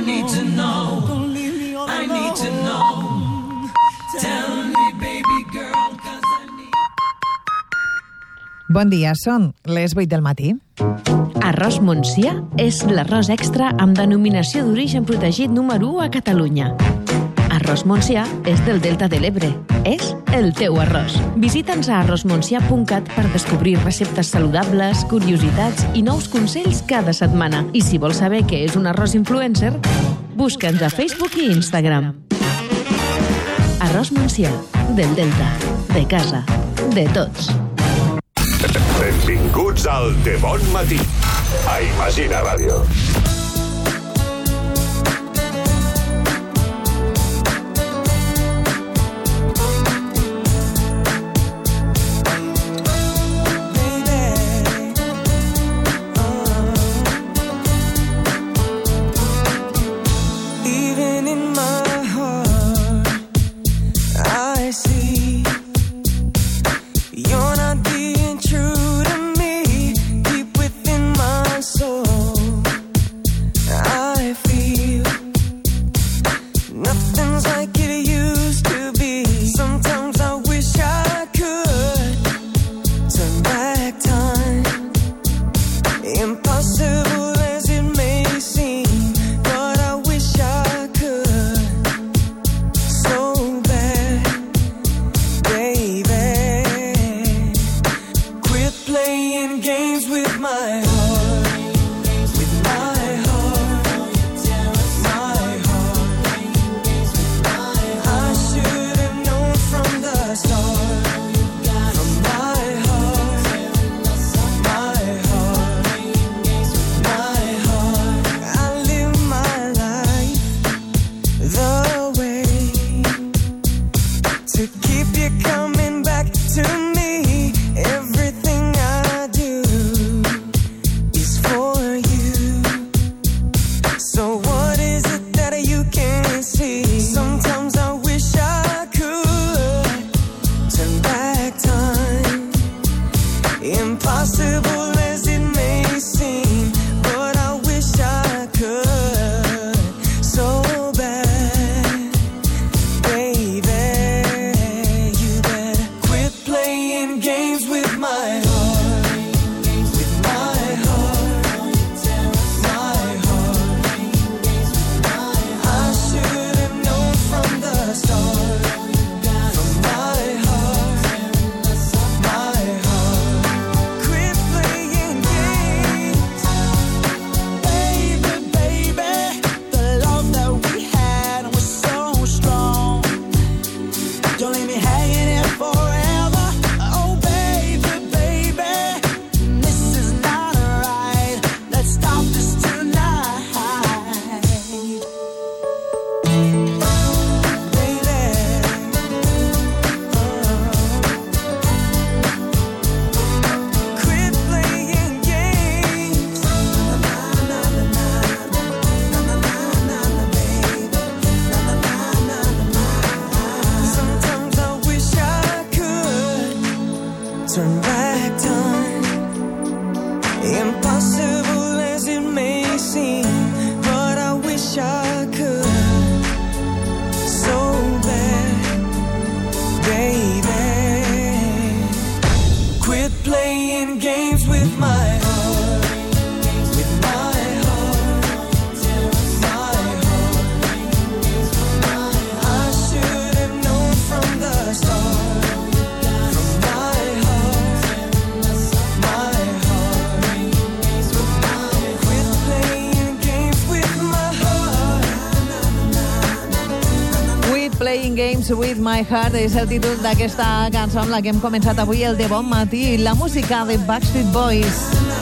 need to know. Don't leave me all alone. I need to know. Tell me, baby girl, 'cause I need... Bon dia, són les 8 del matí. Arròs Montsià és l'arròs extra amb denominació d'origen protegit número 1 a Catalunya. Arròs Montsià és del Delta de l'Ebre. És el teu arròs. Visita'ns a arrosmontsià.cat per descobrir receptes saludables, curiositats i nous consells cada setmana. I si vols saber què és un arròs influencer, busca'ns a Facebook i Instagram. Arròs Montsià, del Delta, de casa, de tots. Benvinguts al De Bon Matí, a Imagina Ràdio. With My Heart és el títol d'aquesta cançó amb la que hem començat avui el De Bon Matí, la música de Backstreet Boys.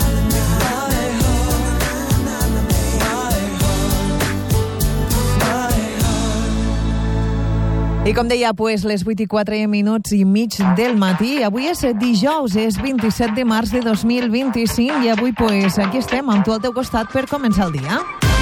I com deia, pues, les 8:04 i mig del matí. Avui és dijous, és 27 de març de 2025 i avui pues, aquí estem amb tu al teu costat per començar el dia.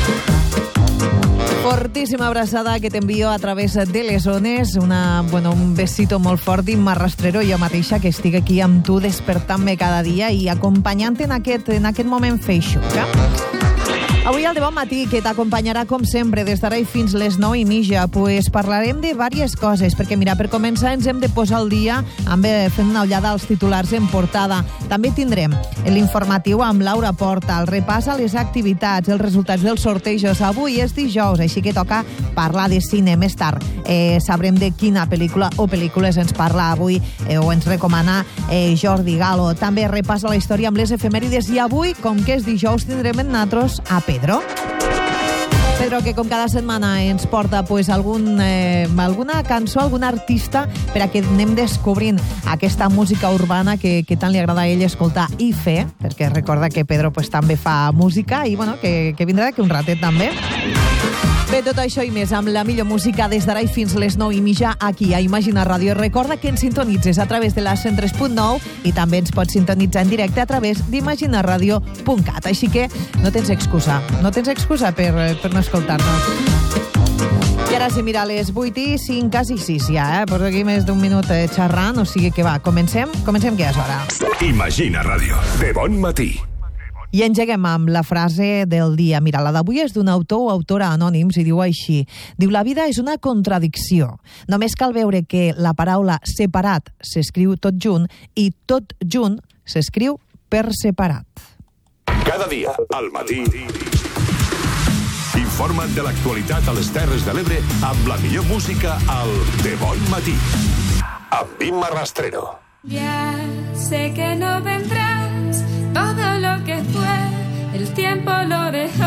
Fortíssima abraçada que t'envio a través de les ones, un besito molt fort i m'arrastrero jo mateixa que estic aquí amb tu despertant-me cada dia i acompanyant-te en aquest moment feixuc. Avui al De Bon Matí, que t'acompanyarà com sempre des d'ara i fins les 9:30, pues parlarem de diverses coses, perquè mira, per començar ens hem de posar al dia fent una ullada als titulars en portada. També tindrem l'informatiu amb Laura Porta, el repàs a les activitats, els resultats dels sortejos. Avui és dijous, així que toca parlar de cine. Més tard sabrem de quina pel·lícula o pel·lícules ens parla avui o ens recomana Jordi Galo. També repàs a la història amb les efemèrides i avui, com que és dijous, tindrem en natros a Pedro, que com cada setmana ens porta alguna cançó, algun artista per a que anem descobrint aquesta música urbana que tant li agrada a ell escoltar i fer, perquè recorda que Pedro també fa música i que vindrà d'aquí un ratet també. Bé, tot això i més amb la millor música des d'ara i fins les 9:30 aquí a Imagina Ràdio. Recorda que ens sintonitzes a través de la 103.9 i també ens pots sintonitzar en directe a través d'imaginaradio.cat. Així que no tens excusa per no escoltar-nos. I ara sí, mira, a les 8:05, quasi 6 ja, porto aquí més d'un minut xerrant, o sigui que va, comencem que ja és hora. Imagina Ràdio, De Bon Matí. I engeguem amb la frase del dia. Mira, la d'avui és d'un autor o autora anònims i diu així. Diu, la vida és una contradicció. Només cal veure que la paraula separat s'escriu tot junt i tot junt s'escriu per separat. Cada dia, al matí, informa't de l'actualitat a les Terres de l'Ebre amb la millor música al De Bon Matí. Amb Imma Rastrero. Ya sé que no vendrás, todo lo que fue, el tiempo lo dejó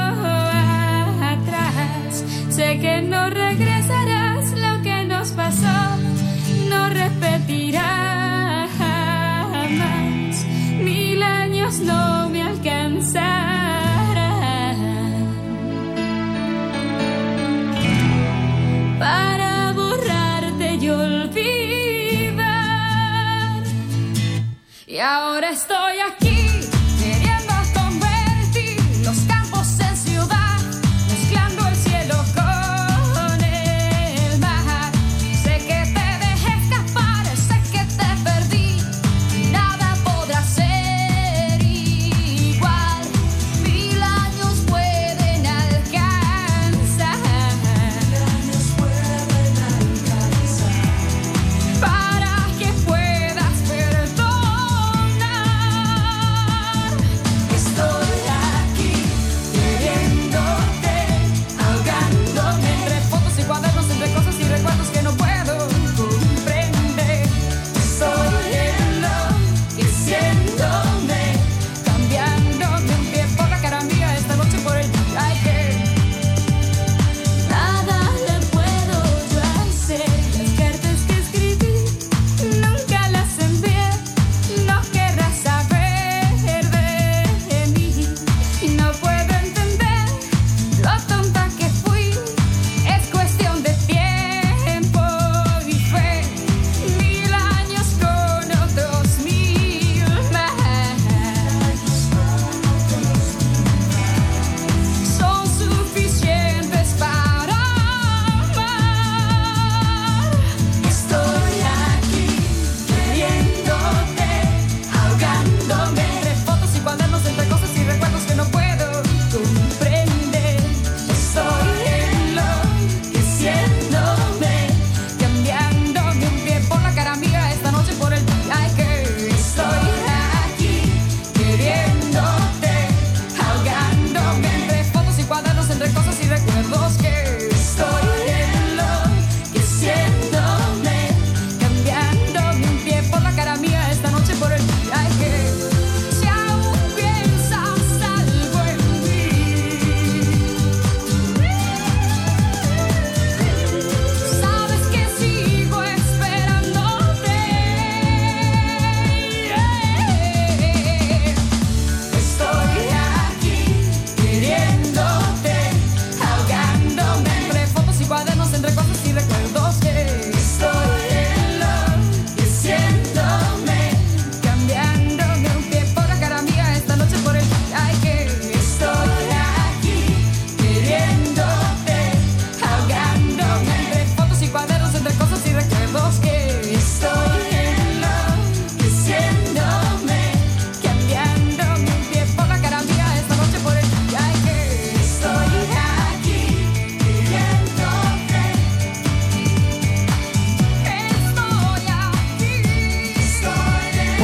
atrás. Sé que no regresarás, lo que nos pasó no repetirá jamás. 1000 años no me alcanzarán para borrarte y olvidar. Y ahora estoy aquí, queriendo convertir los campos en ciudad, mezclando el cielo con el mar. Sé que te dejé escapar, sé que te perdí, y nada podrá ser igual. 1000 años pueden alcanzar, para que puedas perdonar.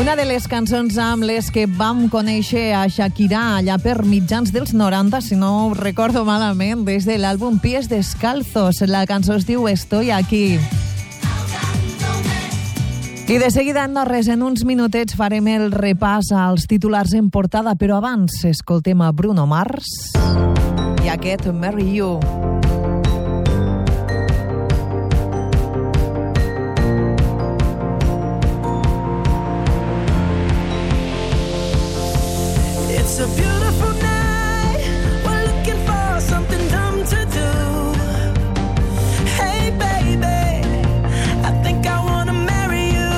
Una de les cançons amb les que vam conèixer a Shakira allà per mitjans dels 90, si no ho recordo malament, des de l'àlbum Pies Descalzos. La cançó es diu Estoy aquí. I de seguida, no res, en uns minutets farem el repàs als titulars en portada, però abans escoltem a Bruno Mars i aquest Marry You. It's a beautiful night. We're looking for something dumb to do. Hey, baby, I think I wanna marry you.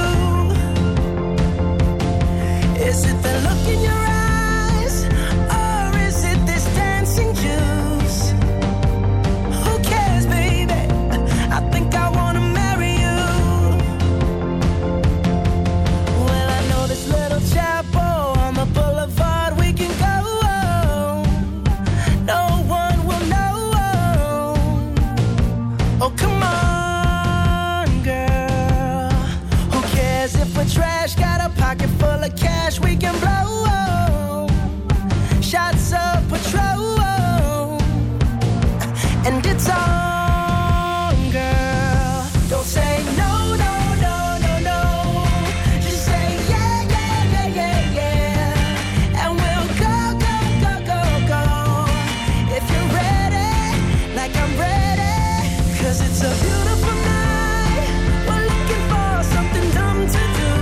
Is it the look in your eyes, or is it this dancing juice? Who cares, baby? I think I wanna marry you. Well, I know this little chapel on the boulevard. Oh, come on, girl. Who cares if we're trash? Got a pocket full of cash we can blow. Shots of Patrol. And it's on, girl. Don't say no, no, no, no, no. Just say yeah, yeah, yeah, yeah, yeah. And we'll go, go, go, go, go. If you're ready, like I'm ready. 'Cause it's a beautiful night. We're looking for something dumb to do.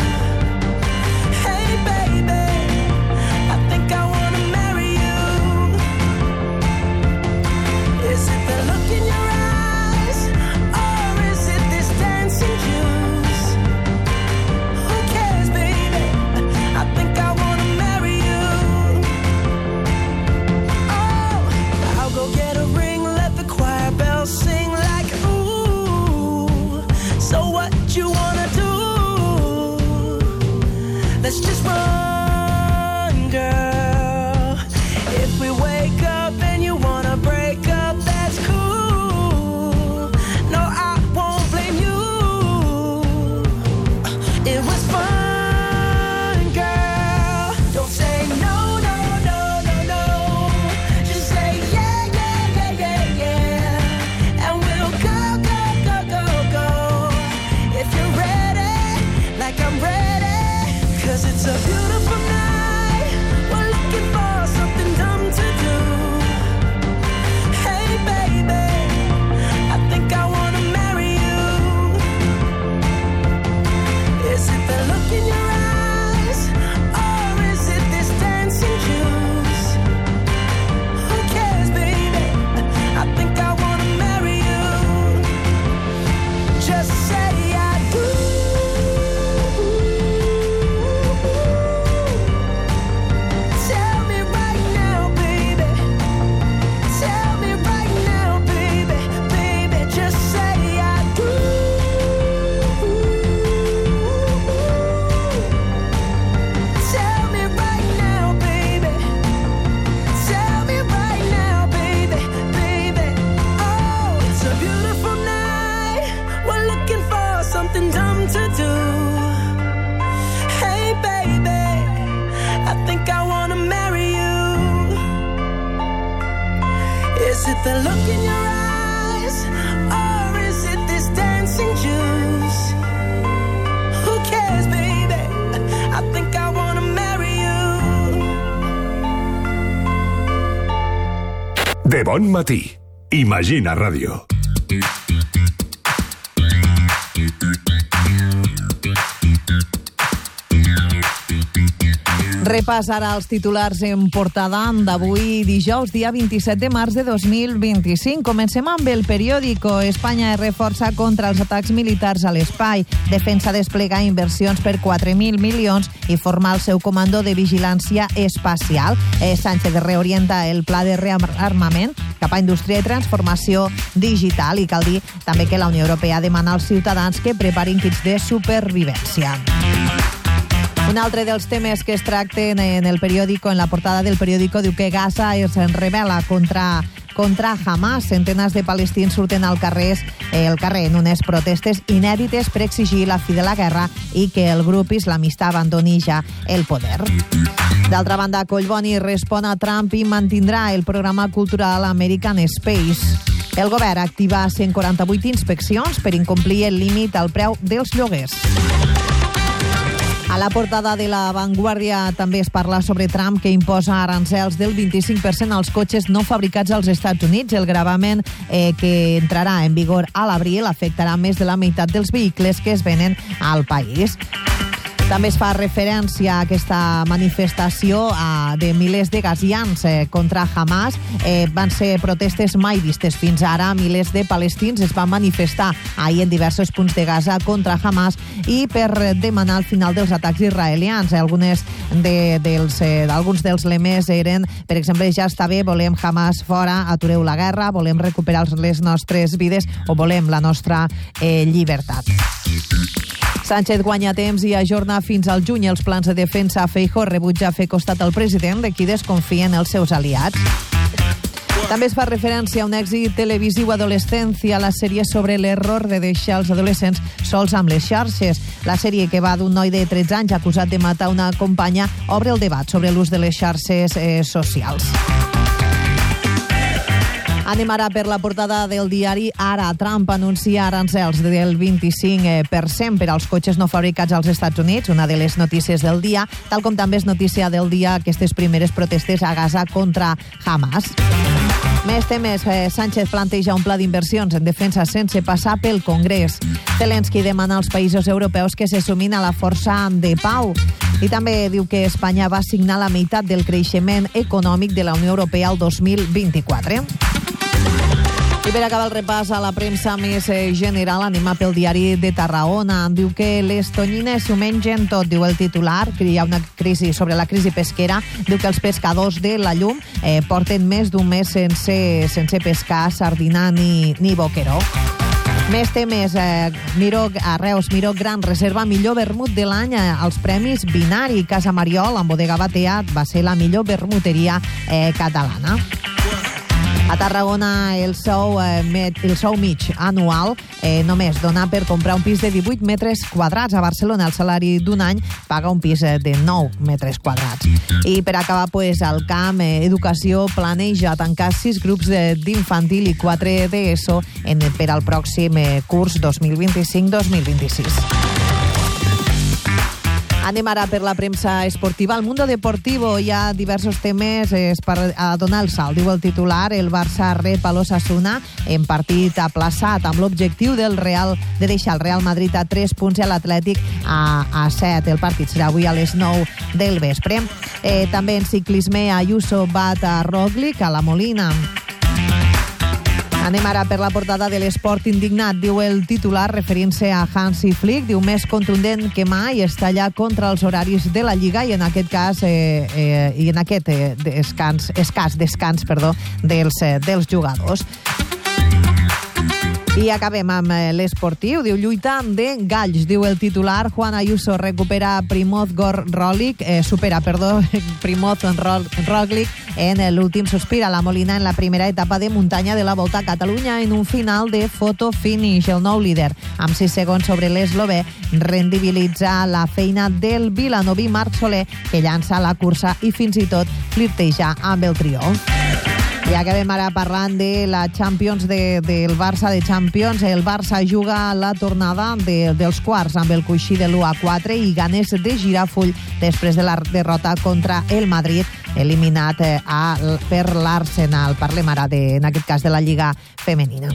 Hey, baby, I think I wanna marry you. Is it the look in your eyes, or is it this dancing juice? Who cares, baby? I think I wanna marry you. Oh, I'll go get a ring, let the choir bells sing. So what you wanna do? Let's just run, girl. If we wake up and you wanna break up, that's cool. No, I won't blame you. It was fun, girl. Don't say no, no, no, no, no. Just say yeah, yeah, yeah, yeah, yeah. And we'll go, go, go, go, go. If you're ready, like I'm ready. 'Cause it's a beautiful night. We're looking for something dumb to do. Hey, baby, I think I wanna marry you. Is it the look in your eyes, or is it this dancing juice? Who cares, baby? I think I wanna marry you. Just say I do. Tell me right now, baby. Tell me right now, baby. Baby, just say I do. Tell me right now, baby. Tell me right now, baby. Baby, oh, it's a beautiful night. We're looking for something dumb to do. Hey, baby, I think I wanna marry you. Is it the look in your eyes, or is it this dancing juice? Who cares, baby? I think I wanna marry you. De bon matí. Imagina Ràdio. Repàs ara els titulars en portada d'avui, dijous, dia 27 de març de 2025. Comencem amb El Periódico. Espanya es reforça contra els atacs militars a l'espai. Defensa desplegar inversions per 4.000 milions i formar el seu comando de vigilància espacial. Sánchez reorienta el pla de rearmament cap a indústria i transformació digital. I cal dir també que la Unió Europea demana als ciutadans que preparin kits de supervivència. Un altre dels temes que es tracten en el periòdico, en la portada del periòdico, diu que Gaza es rebel·la contra contra Hamas. Centenars de palestins surten al carrer en unes protestes inèdites per exigir la fi de la guerra i que el grup islamista abandoni ja el poder. D'altra banda, Collboni respon a Trump i mantindrà el programa cultural American Space. El govern activa 148 inspeccions per incomplir el límit al preu dels lloguers. A la portada de La Vanguardia també es parla sobre Trump, que imposa arancels del 25% als cotxes no fabricats als Estats Units. El gravament que entrarà en vigor a l'abril afectarà més de la meitat dels vehicles que es venen al país. També es fa referència a aquesta manifestació de milers de gazians contra Hamas. Van ser protestes mai vistes fins ara. Milers de palestins es van manifestar ahir en diversos punts de Gaza contra Hamas i per demanar el final dels atacs israelians. Alguns dels lemes eren, per exemple, ja està bé, volem Hamas fora, atureu la guerra, volem recuperar les nostres vides o volem la nostra llibertat. Sánchez guanya temps i ajorna fins al juny els plans de defensa. Feijóo rebutja fer costat al president, de qui desconfia en els seus aliats. També es fa referència a un èxit televisiu, Adolescència, la sèrie sobre l'error de deixar els adolescents sols amb les xarxes. La sèrie, que va d'un noi de 13 anys acusat de matar una companya, obre el debat sobre l'ús de les xarxes socials. Anem ara per la portada del diari Ara. Trump anuncia arancels del 25% per als cotxes no fabricats als Estats Units, una de les notícies del dia, tal com també és notícia del dia aquestes primeres protestes a Gaza contra Hamas. Més temes. Sánchez planteja un pla d'inversions en defensa sense passar pel Congrés. Zelensky demana als països europeus que se sumin a la força de pau. I també diu que Espanya va signar la meitat del creixement econòmic de la Unió Europea al 2024. I per acabar el repàs a la premsa més general, anem a pel diari de Tarragona. Diu que les tonyines s'ho mengen tot, diu el titular, que hi ha una crisi sobre la crisi pesquera. Diu que els pescadors de la Llum porten més d'un mes sense pescar sardina ni boqueró. Més temes. Reus Miró Gran reserva millor vermut de l'any als Premis Binari. Casa Mariol, amb Bodega Batea, va ser la millor vermuteria catalana. A Tarragona el sou mig anual només dona per comprar un pis de 18 metres quadrats. A Barcelona el salari d'un any paga un pis de 9 metres quadrats. I per acabar, al camp, Educació planeja tancar 6 grups d'infantil i 4 d'ESO per al pròxim curs 2025-2026. Anem ara per la premsa esportiva. Al Mundo Deportivo hi ha diversos temes per donar el salt. Diu el titular, el Barça rep a l'Osasuna en partit aplaçat amb l'objectiu de deixar el Real Madrid a 3 punts i l'Atlètic a 7. El partit serà avui a les 9 del vespre. També en ciclisme, Ayuso bat a Roglic a la Molina. Anem ara per la portada de l'Esport indignat. Diu el titular, referint-se a Hansi Flick, diu més contundent que mai, està allà contra els horaris de la Lliga i en aquest cas i en aquest escàs descans dels jugadors. I acabem amb l'esportiu. Diu, lluitant de galls, diu el titular. Juan Ayuso supera Primoz Roglic en l'últim sospir a la Molina en la primera etapa de muntanya de la Volta a Catalunya en un final de photo finish. El nou líder, amb 6 segons sobre l'eslovè, rendibilitza la feina del vilanoví Marc Soler, que llança la cursa i fins i tot flirteja amb el triomf. I acabem ara parlant de la Champions del Barça de Champions. El Barça juga la tornada dels quarts amb el coixí de l'1-4 i ganes de girar full després de la derrota contra el Madrid, eliminat per l'Arsenal. Parlem ara, en aquest cas, de la Lliga femenina.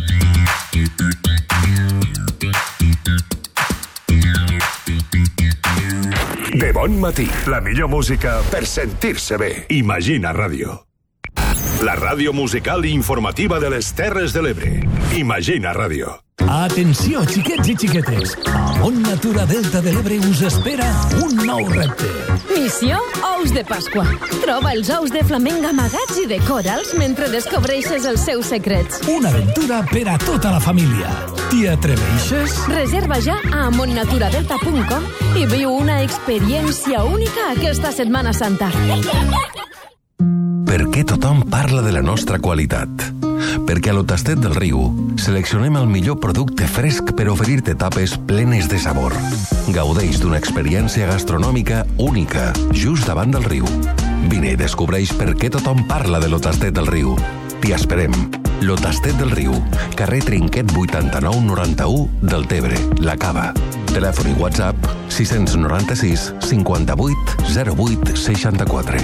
De bon matí, la millor música per sentir-se bé. Imagina Ràdio. La ràdio musical i informativa de les Terres de l'Ebre. Imagina Ràdio. Atenció, xiquets i xiquetes. A Mont Natura Delta de l'Ebre us espera un nou repte. Missió Ous de Pasqua. Troba els ous de flamenc amagats i decora'ls mentre descobreixes els seus secrets. Una aventura per a tota la família. T'hi atreveixes? Reserva ja a montnaturadelta.com i viu una experiència única aquesta Setmana Santa. Per què tothom parla de la nostra qualitat? perquè a lo Tastet del Riu seleccionem el millor producte fresc per oferir-te tapes plenes de sabor. Gaudeix d'una experiència gastronòmica única, just davant del riu. Vine i descobreix per què tothom parla de lo Tastet del Riu. T'hi esperem. Lo Tastet del Riu, carrer Trinquet 8991 del Tebre, La Cava. Telèfon i WhatsApp 696 58 08 64.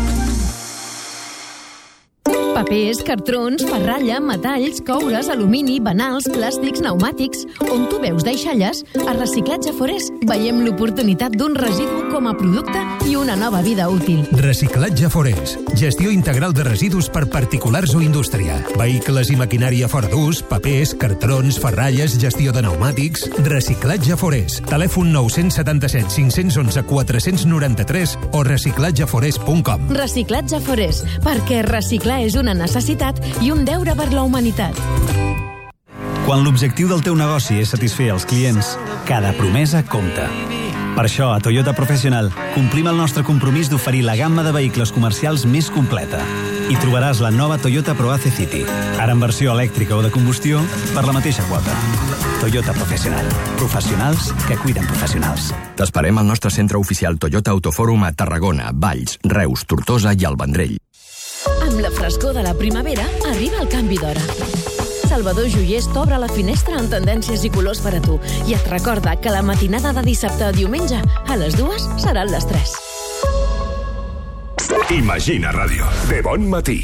Papers, cartrons, ferralla, metalls, coures, alumini, banals, plàstics, pneumàtics... On tu veus deixalles, a Reciclatge Forest veiem l'oportunitat d'un residu com a producte i una nova vida útil. Reciclatge Forest. Gestió integral de residus per particulars o indústria. Vehicles i maquinària fora d'ús, papers, cartrons, ferralles, gestió de pneumàtics... Reciclatge Forest. Telèfon 977 511 493 o reciclatgeforest.com. Reciclatge Forest, perquè reciclar és una necessitat i un deure per la humanitat. Quan l'objectiu del teu negoci és satisfer els clients, cada promesa compta. Per això, a Toyota Professional, complim el nostre compromís d'oferir la gamma de vehicles comercials més completa. Hi trobaràs la nova Toyota ProAce City, ara en versió elèctrica o de combustió, per la mateixa quota. Toyota Professional. Professionals que cuiden professionals. T'esperem al nostre centre oficial Toyota Autofòrum a Tarragona, Valls, Reus, Tortosa i el Vendrell. Amb la frescor de la primavera arriba el canvi d'hora. Salvador Joiers t'obre la finestra amb tendències i colors per a tu i et recorda que la matinada de dissabte a diumenge a les 2 seran les 3. Imagina Ràdio, de bon matí.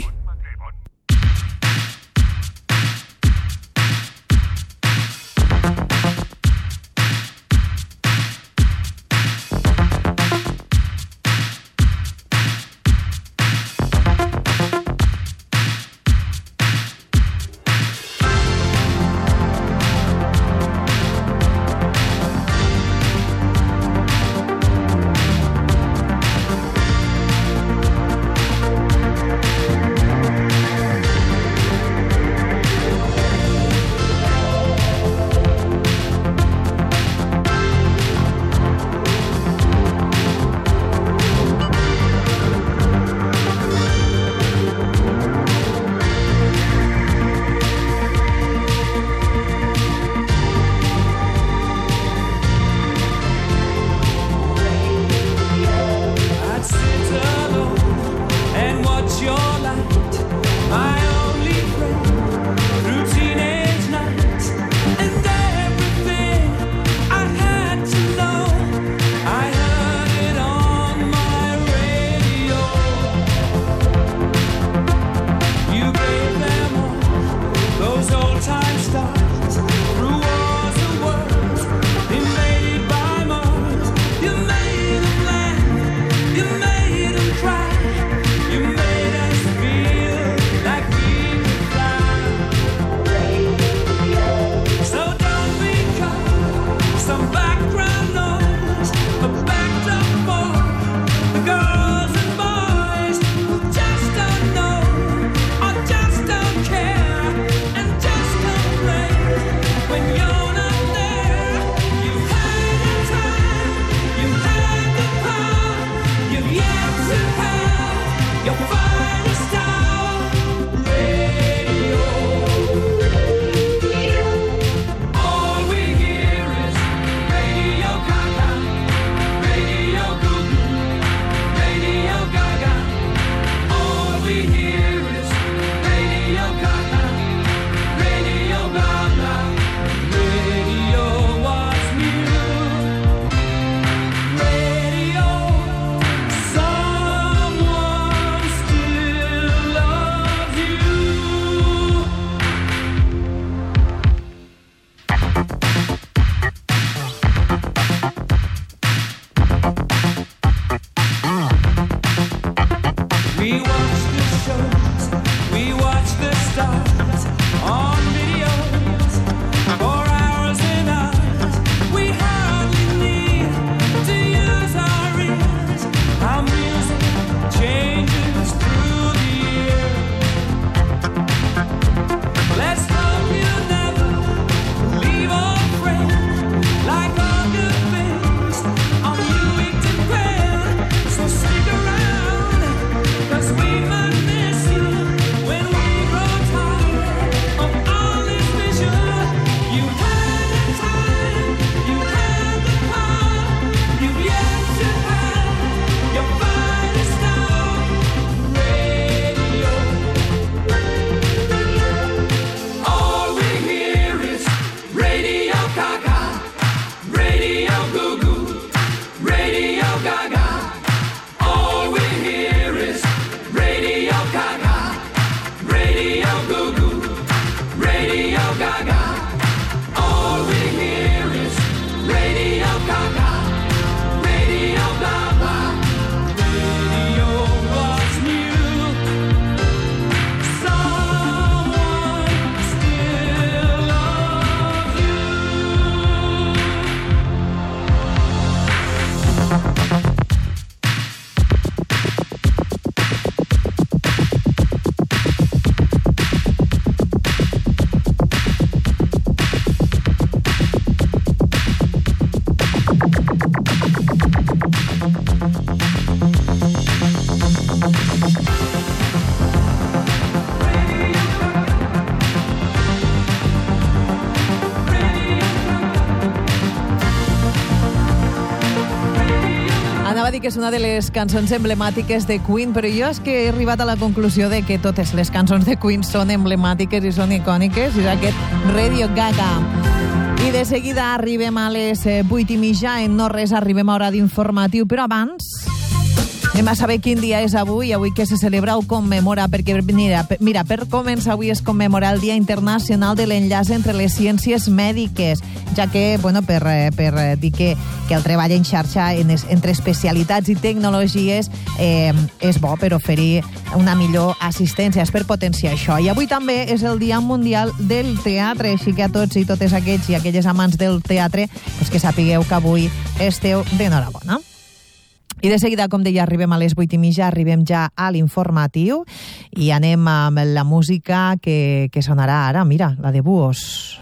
dir que és una de les cançons emblemàtiques de Queen, però jo és que he arribat a la conclusió de que totes les cançons de Queen són emblemàtiques i són icòniques, i és aquest Radio Gaga. I de seguida arribem a les 8:30, en no res arribem a hora d'informatiu, però abans anem a saber quin dia és avui que se celebra o commemora, perquè mira, per començar avui es commemora el Dia Internacional de l'Enllaç entre les Ciències Mèdiques, ja que, per dir que el treball en xarxa entre especialitats i tecnologies és bo per oferir una millor assistència, és per potenciar això. I avui també és el Dia Mundial del Teatre, així que a tots i totes aquells i aquelles amants del teatre, que sapigueu que avui esteu d'enhorabona. I de seguida, com deia, arribem a les 8:30, arribem ja a l'informatiu i anem amb la música que sonarà ara, mira, la de Buos.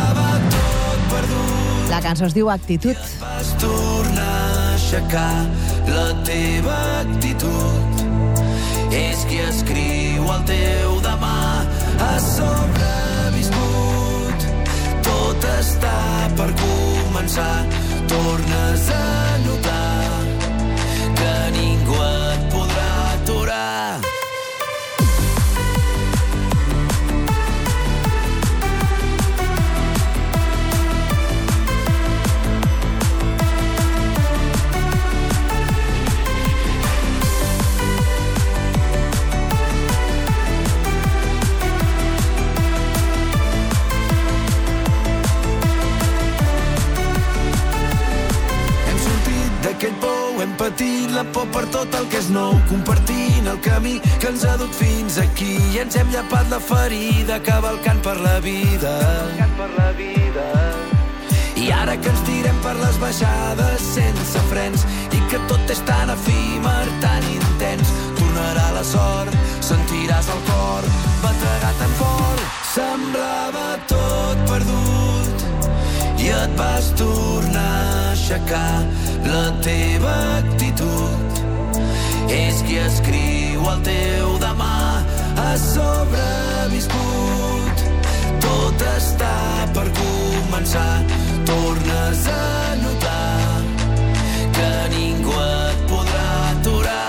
La cançó es diu Actitud. Vas tornar a aixecar la teva actitud. És qui escriu el teu demà. Has sobreviscut. Tot està per començar. Tornes a notar que ningú et podrà aturar. D'aquell pou hem patit la por per tot el que és nou, compartint el camí que ens ha dut fins aquí i ens hem llapat la ferida cavalcant per la vida. I ara que ens tirem per les baixades sense frens i que tot és tan efímer, tan intens, tornarà la sort, sentiràs el cor bategar tan fort. Semblava tot perdut i et vas tornar a aixecar la teva actitud. És qui escriu el teu demà. Has sobreviscut. Tot està per començar. Tornes a notar que ningú et podrà aturar.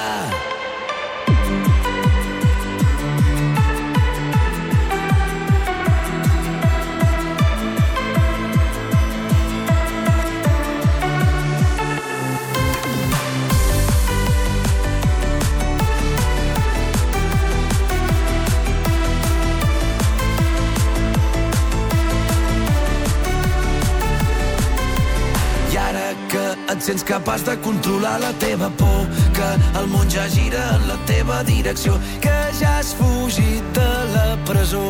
Et sents capaç de controlar la teva por, que el món ja gira en la teva direcció, que ja has fugit de la presó.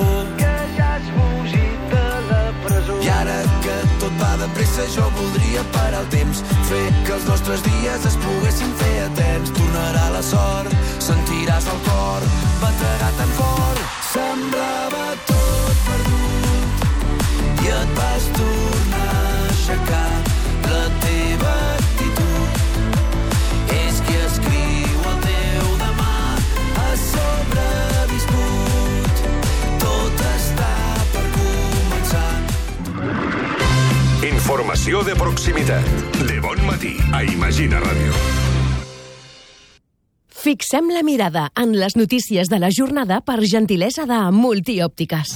I ara que tot va de pressa jo voldria parar el temps, fer que els nostres dies es poguessin fer eterns. Tornarà la sort, sentiràs el cor bategar tan fort. Semblava tot perdut i et vas tornar a aixecar la teva actitud. És qui escriu el teu demà. Has sobreviscut. Tot està per començar. Informació de proximitat. De bon matí a Imagina Ràdio. Fixem la mirada en les notícies de la jornada per gentilesa de Multiòptiques.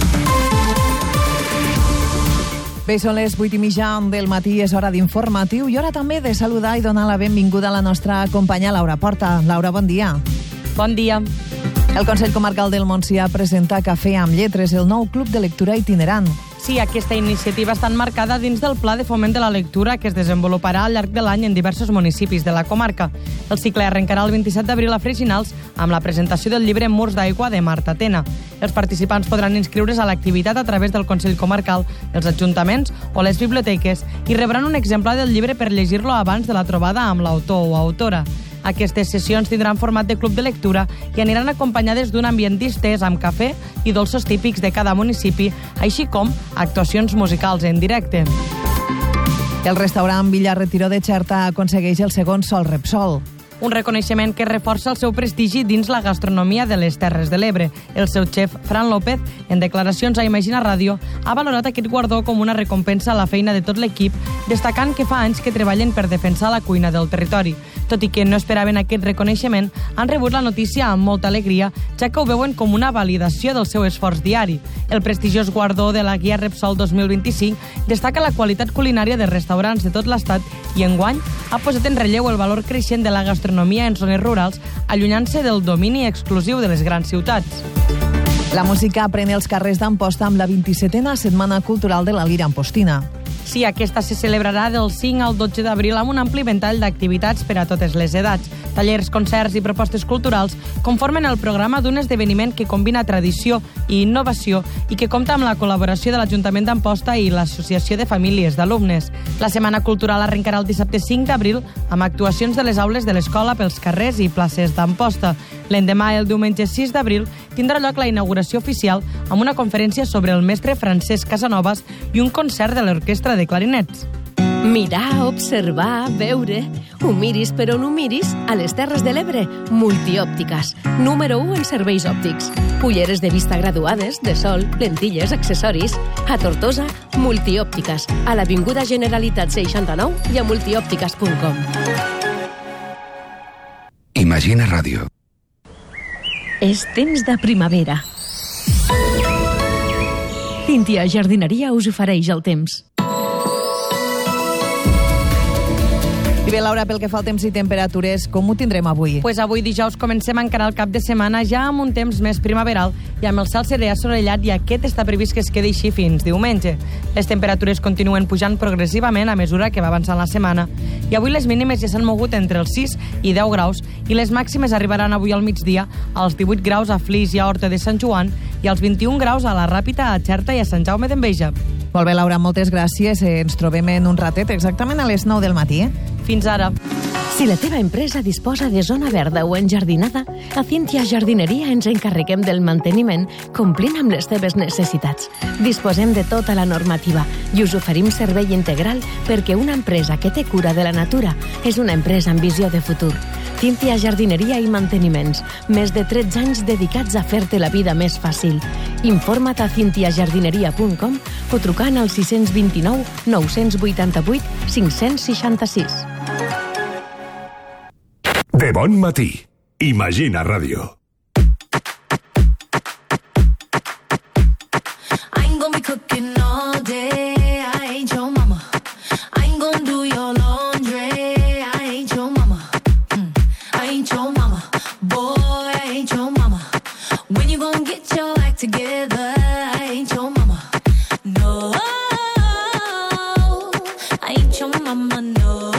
Bé, són les 8:30 del matí, és hora d'informatiu i hora també de saludar i donar la benvinguda a la nostra companya Laura Porta. Laura, bon dia. Bon dia. El Consell Comarcal del Montsià presenta Cafè amb Lletres, el nou club de lectura itinerant. Sí, aquesta iniciativa està enmarcada dins del Pla de Foment de la Lectura que es desenvoluparà al llarg de l'any en diversos municipis de la comarca. El cicle arrencarà el 27 d'abril a Freixinals amb la presentació del llibre Murs d'aigua de Marta Tena. Els participants podran inscriure's a l'activitat a través del Consell Comarcal, els ajuntaments o les biblioteques i rebran un exemplar del llibre per llegir-lo abans de la trobada amb l'autor o autora. Aquestes sessions tindran format de club de lectura i aniran acompanyades d'un ambient distès amb cafè i dolços típics de cada municipi, així com actuacions musicals en directe. El restaurant Villa Retiro de Xerta aconsegueix el segon Sol Repsol. Un reconeixement que reforça el seu prestigi dins la gastronomia de les Terres de l'Ebre. El seu xef, Fran López, en declaracions a Imagina Ràdio, ha valorat aquest guardó com una recompensa a la feina de tot l'equip, destacant que fa anys que treballen per defensar la cuina del territori. Tot i que no esperaven aquest reconeixement, han rebut la notícia amb molta alegria, ja que ho veuen com una validació del seu esforç diari. El prestigiós guardó de la Guia Repsol 2025 destaca la qualitat culinària de restaurants de tot l'estat i enguany ha posat en relleu el valor creixent de la gastronomia en zones rurals, allunyant-se del domini exclusiu de les grans ciutats. La música prenia els carrers d'Amposta amb la 27a Setmana Cultural de la Lira Ampostina. Sí, aquesta se celebrarà del 5 al 12 d'abril amb un ampli ventall d'activitats per a totes les edats. Tallers, concerts i propostes culturals conformen el programa d'un esdeveniment que combina tradició i innovació i que compta amb la col·laboració de l'Ajuntament d'Amposta i l'Associació de Famílies d'Alumnes. La Setmana Cultural arrencarà el dissabte 5 d'abril amb actuacions de les aules de l'escola pels carrers i places d'Amposta. L'endemà, el diumenge 6 d'abril, tindrà lloc la inauguració oficial amb una conferència sobre el mestre Francesc Casanovas i un concert de l'Orquestra de Clarinets. Mirar, observar, veure... Ho miris per on ho miris, a les Terres de l'Ebre, Multiòptiques. Número 1 en serveis òptics. Ulleres de vista graduades, de sol, lentilles, accessoris. A Tortosa, Multiòptiques. A l'Avinguda Generalitat 69 i a multiòptiques.com. Imagina Ràdio. És temps de primavera. Cíntia Jardineria us ofereix el temps. I bé, Laura, pel que fa al temps i temperatures, com ho tindrem avui? Pues avui dijous comencem a encarar el cap de setmana ja amb un temps més primaveral i amb el cel serè assolellat, i aquest està previst que es quedi així fins diumenge. Les temperatures continuen pujant progressivament a mesura que va avançant la setmana i avui les mínimes ja s'han mogut entre els 6 i 10 graus i les màximes arribaran avui al migdia als 18 graus a Flix i a Horta de Sant Joan i als 21 graus a la Ràpita, a Xerta i a Sant Jaume d'Enveja. Molt bé, Laura, moltes gràcies. Ens trobem en un ratet, exactament a les 9 del matí. Fins ara. Si la teva empresa disposa de zona verda o enjardinada, a Cíntia Jardineria ens encarreguem del manteniment complint amb les teves necessitats. Disposem de tota la normativa i us oferim servei integral perquè una empresa que té cura de la natura és una empresa amb visió de futur. Cíntia Jardineria i Manteniments. Més de 13 anys dedicats a fer-te la vida més fàcil. Informa't a cintiajardineria.com o trucant al 629 988 566. De bon matí. Imagina Ràdio. I ain't gonna be cooking all day. I ain't your mama. I ain't gonna do your laundry. I ain't your mama. I ain't your mama. Boy, I ain't your mama. When you gonna get your act together? I ain't your mama. No, I ain't your mama, no.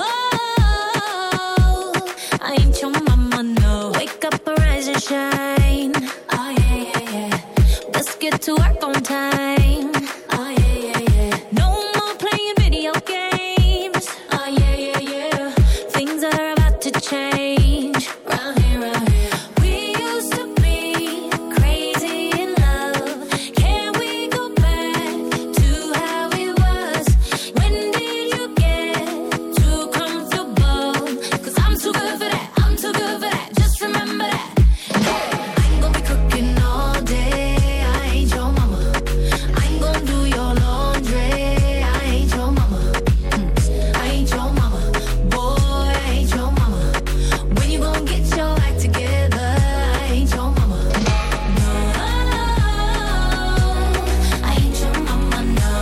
I ain't your mama, no. Wake up, arise and shine. Oh yeah, yeah, yeah. Let's get to work on time. Oh yeah, yeah, yeah. No more playing video games. Oh yeah, yeah, yeah. Things are about to change. Round here, round here. We used to be crazy in love. Can we go back to how it was? When did you get too comfortable? 'Cause I'm too good for that. I'm too good for that. Just remember that. I ain't gonna be cooking all day. I ain't your mama. I ain't gonna do your laundry. I ain't your mama. I ain't your mama. Boy, I ain't your mama. When you gonna get your act together? I ain't your mama. No, I ain't your mama, no.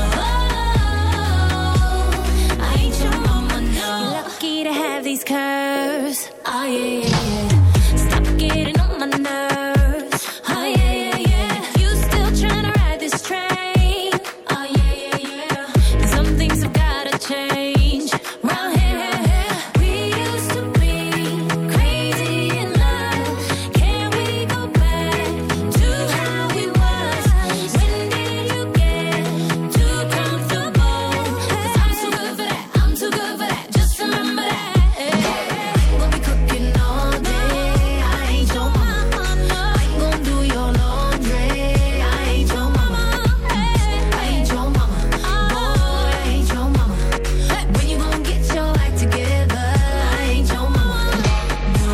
I ain't your mama, no. You're lucky to have these curves. Oh yeah, yeah, yeah. Stop getting on my nerves. Oh yeah, yeah, yeah. You still trying to ride this train? Oh yeah, yeah, yeah. Some things have gotta change. Round here, we used to be crazy in love. Can we go back to how it was? When did you get too comfortable? 'Cause I'm too good for that. I'm too good for that. Just remember that. We'll be cooking all day. I ain't your mama. I ain't gonna do your laundry. I ain't your mama. I ain't your mama. Boy, I ain't your mama. When you gonna get your act together? I ain't your mama. No,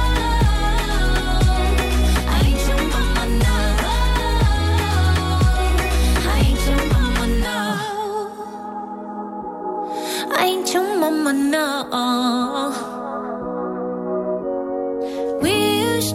I ain't your mama, no. I ain't your mama, no. I ain't your mama, no.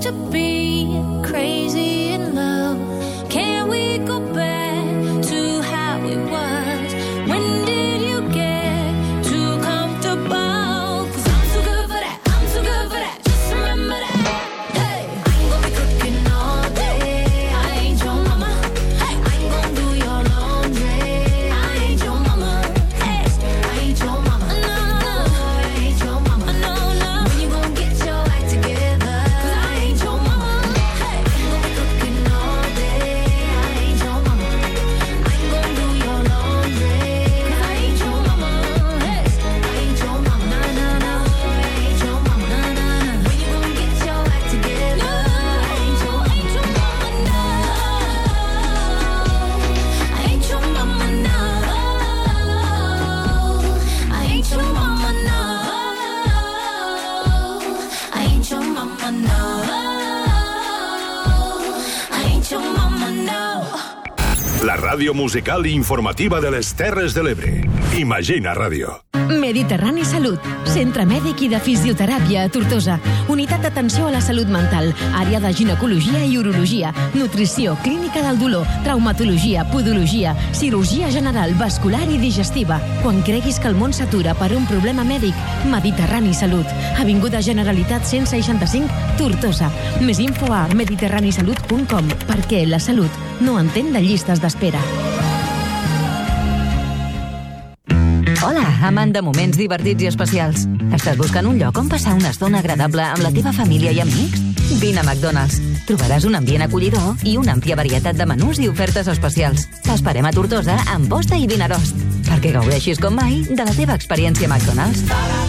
used to be crazy in love. Can we go back to how it was? When did you get too comfortable? 'Cause I'm too good for that, I'm too good for that. Just remember that. Hey, I ain't gonna be cooking all day. I ain't your mama. Hey, I ain't gonna do your laundry. I ain't your mama. Hey, I ain't your mama. No, no, I ain't your mama. No, no. When you gonna get your act together? 'Cause I ain't your mama. Hey, I ain't gonna be cooking all day. I ain't your mama. I ain't gonna do your laundry. 'Cause I ain't your mama. Hey, I ain't your mama. No, no, no. I ain't your mama. No, no, no. When you gonna get your act together? I ain't your mama. No. I ain't your mama. No. I ain't your mama. No. I ain't your mama. No. I ain't your mama. No. La ràdio musical i informativa de les Terres de l'Ebre. Imagina Ràdio. Mediterrani Salut, centre mèdic i de fisioteràpia a Tortosa. Unitat d'atenció a la salut mental, àrea de ginecologia i urologia, nutrició, clínica del dolor, traumatologia, podologia, cirurgia general, vascular i digestiva. Quan creguis que el món s'atura per un problema mèdic, Mediterrani Salut. Avinguda Generalitat 165, Tortosa. Més info a mediterranisalut.com, perquè la salut no entén de llistes d'espera. Hola, amant de moments divertits i especials. Estàs buscant un lloc on passar una estona agradable amb la teva família i amics? Vine a McDonald's. Trobaràs un ambient acollidor i una àmplia varietat de menús i ofertes especials. T'esperem a Tortosa amb posta i vinarost, perquè gaudeixis com mai de la teva experiència McDonald's.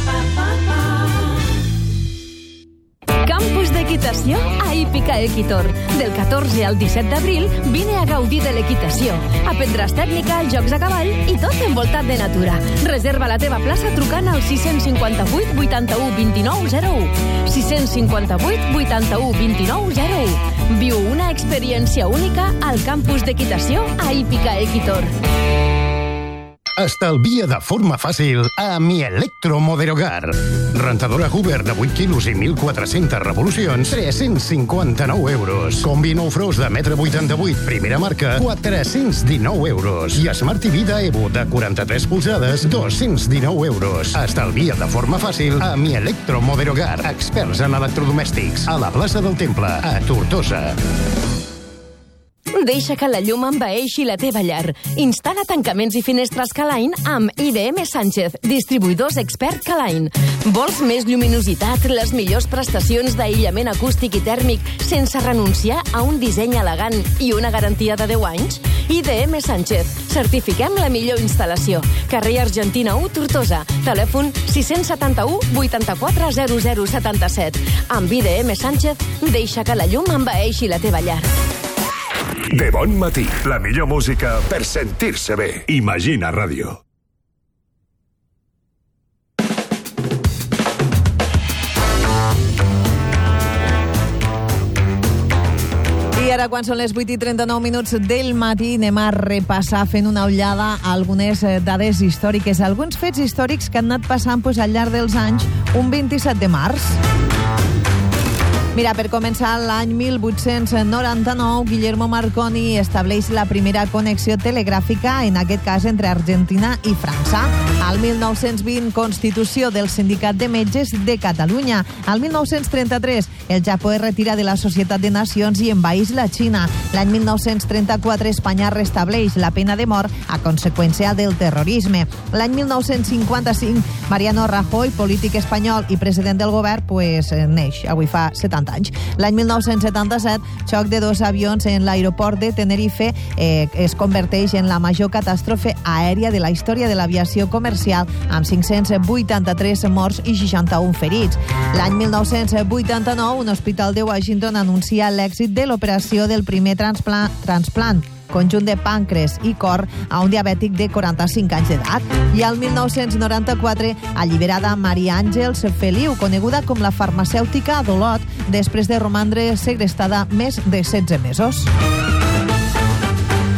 Campus d'equitació a Hípica Equitor. Del 14 al 17 d'abril vine a gaudir de l'equitació. Aprendràs tècnica, jocs a cavall i tot envoltat de natura. Reserva la teva plaça trucant al 658 81 29 01. 658 81 29 01. Viu una experiència única al campus d'equitació a Hípica Equitor. Estalvia de forma fàcil a Mi Electro Moderogar. Rentadora Hoover de 8 quilos i 1.400 revolucions, 359 euros. Combi Nou Frost de 1,88 m, primera marca, 419 euros. I Smart TV d'Evo de 43 polzades, 219 euros. Estalvia de forma fàcil a Mi Electro Moderogar. Experts en electrodomèstics. A la plaça del Temple, a Tortosa. Deixa que la llum envaeixi la teva llar. Instal·la tancaments i finestres K-Line amb IDM Sánchez, distribuïdors expert K-Line. Vols més lluminositat, les millors prestacions d'aïllament acústic i tèrmic sense renunciar a un disseny elegant i una garantia de 10 anys? IDM Sánchez. Certifiquem la millor instal·lació. Carrer Argentina 1, Tortosa. Telèfon 671 84 0077. Amb IDM Sánchez, deixa que la llum envaeixi la teva llar. De bon matí, la millor música per sentir-se bé. Imagina Ràdio. I ara, quan són les 8:39 del matí, anem a repassar fent una ullada a algunes dades històriques, alguns fets històrics que han anat passant al llarg dels anys, un 27 de març. Mira, per començar, l'any 1899, Guillermo Marconi estableix la primera connexió telegràfica, en aquest cas entre Argentina i França. Al 1920, constitució del Sindicat de Metges de Catalunya. Al 1933, el Japó es retira de la Societat de Nacions i envaeix la Xina. L'any 1934, Espanya restableix la pena de mort a conseqüència del terrorisme. L'any 1955, Mariano Rajoy, polític espanyol i president del govern, neix, avui fa 70 anys. L'any 1977, xoc de dos avions en l'aeroport de Tenerife es converteix en la major catàstrofe aèria de la història de l'aviació comercial, amb 583 morts i 61 ferits. L'any 1989, un hospital de Washington anuncia l'èxit de l'operació del primer transplant conjunt de pàncreas i cor a un diabètic de 45 anys d'edat. I al 1994, alliberada Maria Àngels Feliu, coneguda com la farmacèutica d'Olot, després de romandre segrestada més de 16 mesos.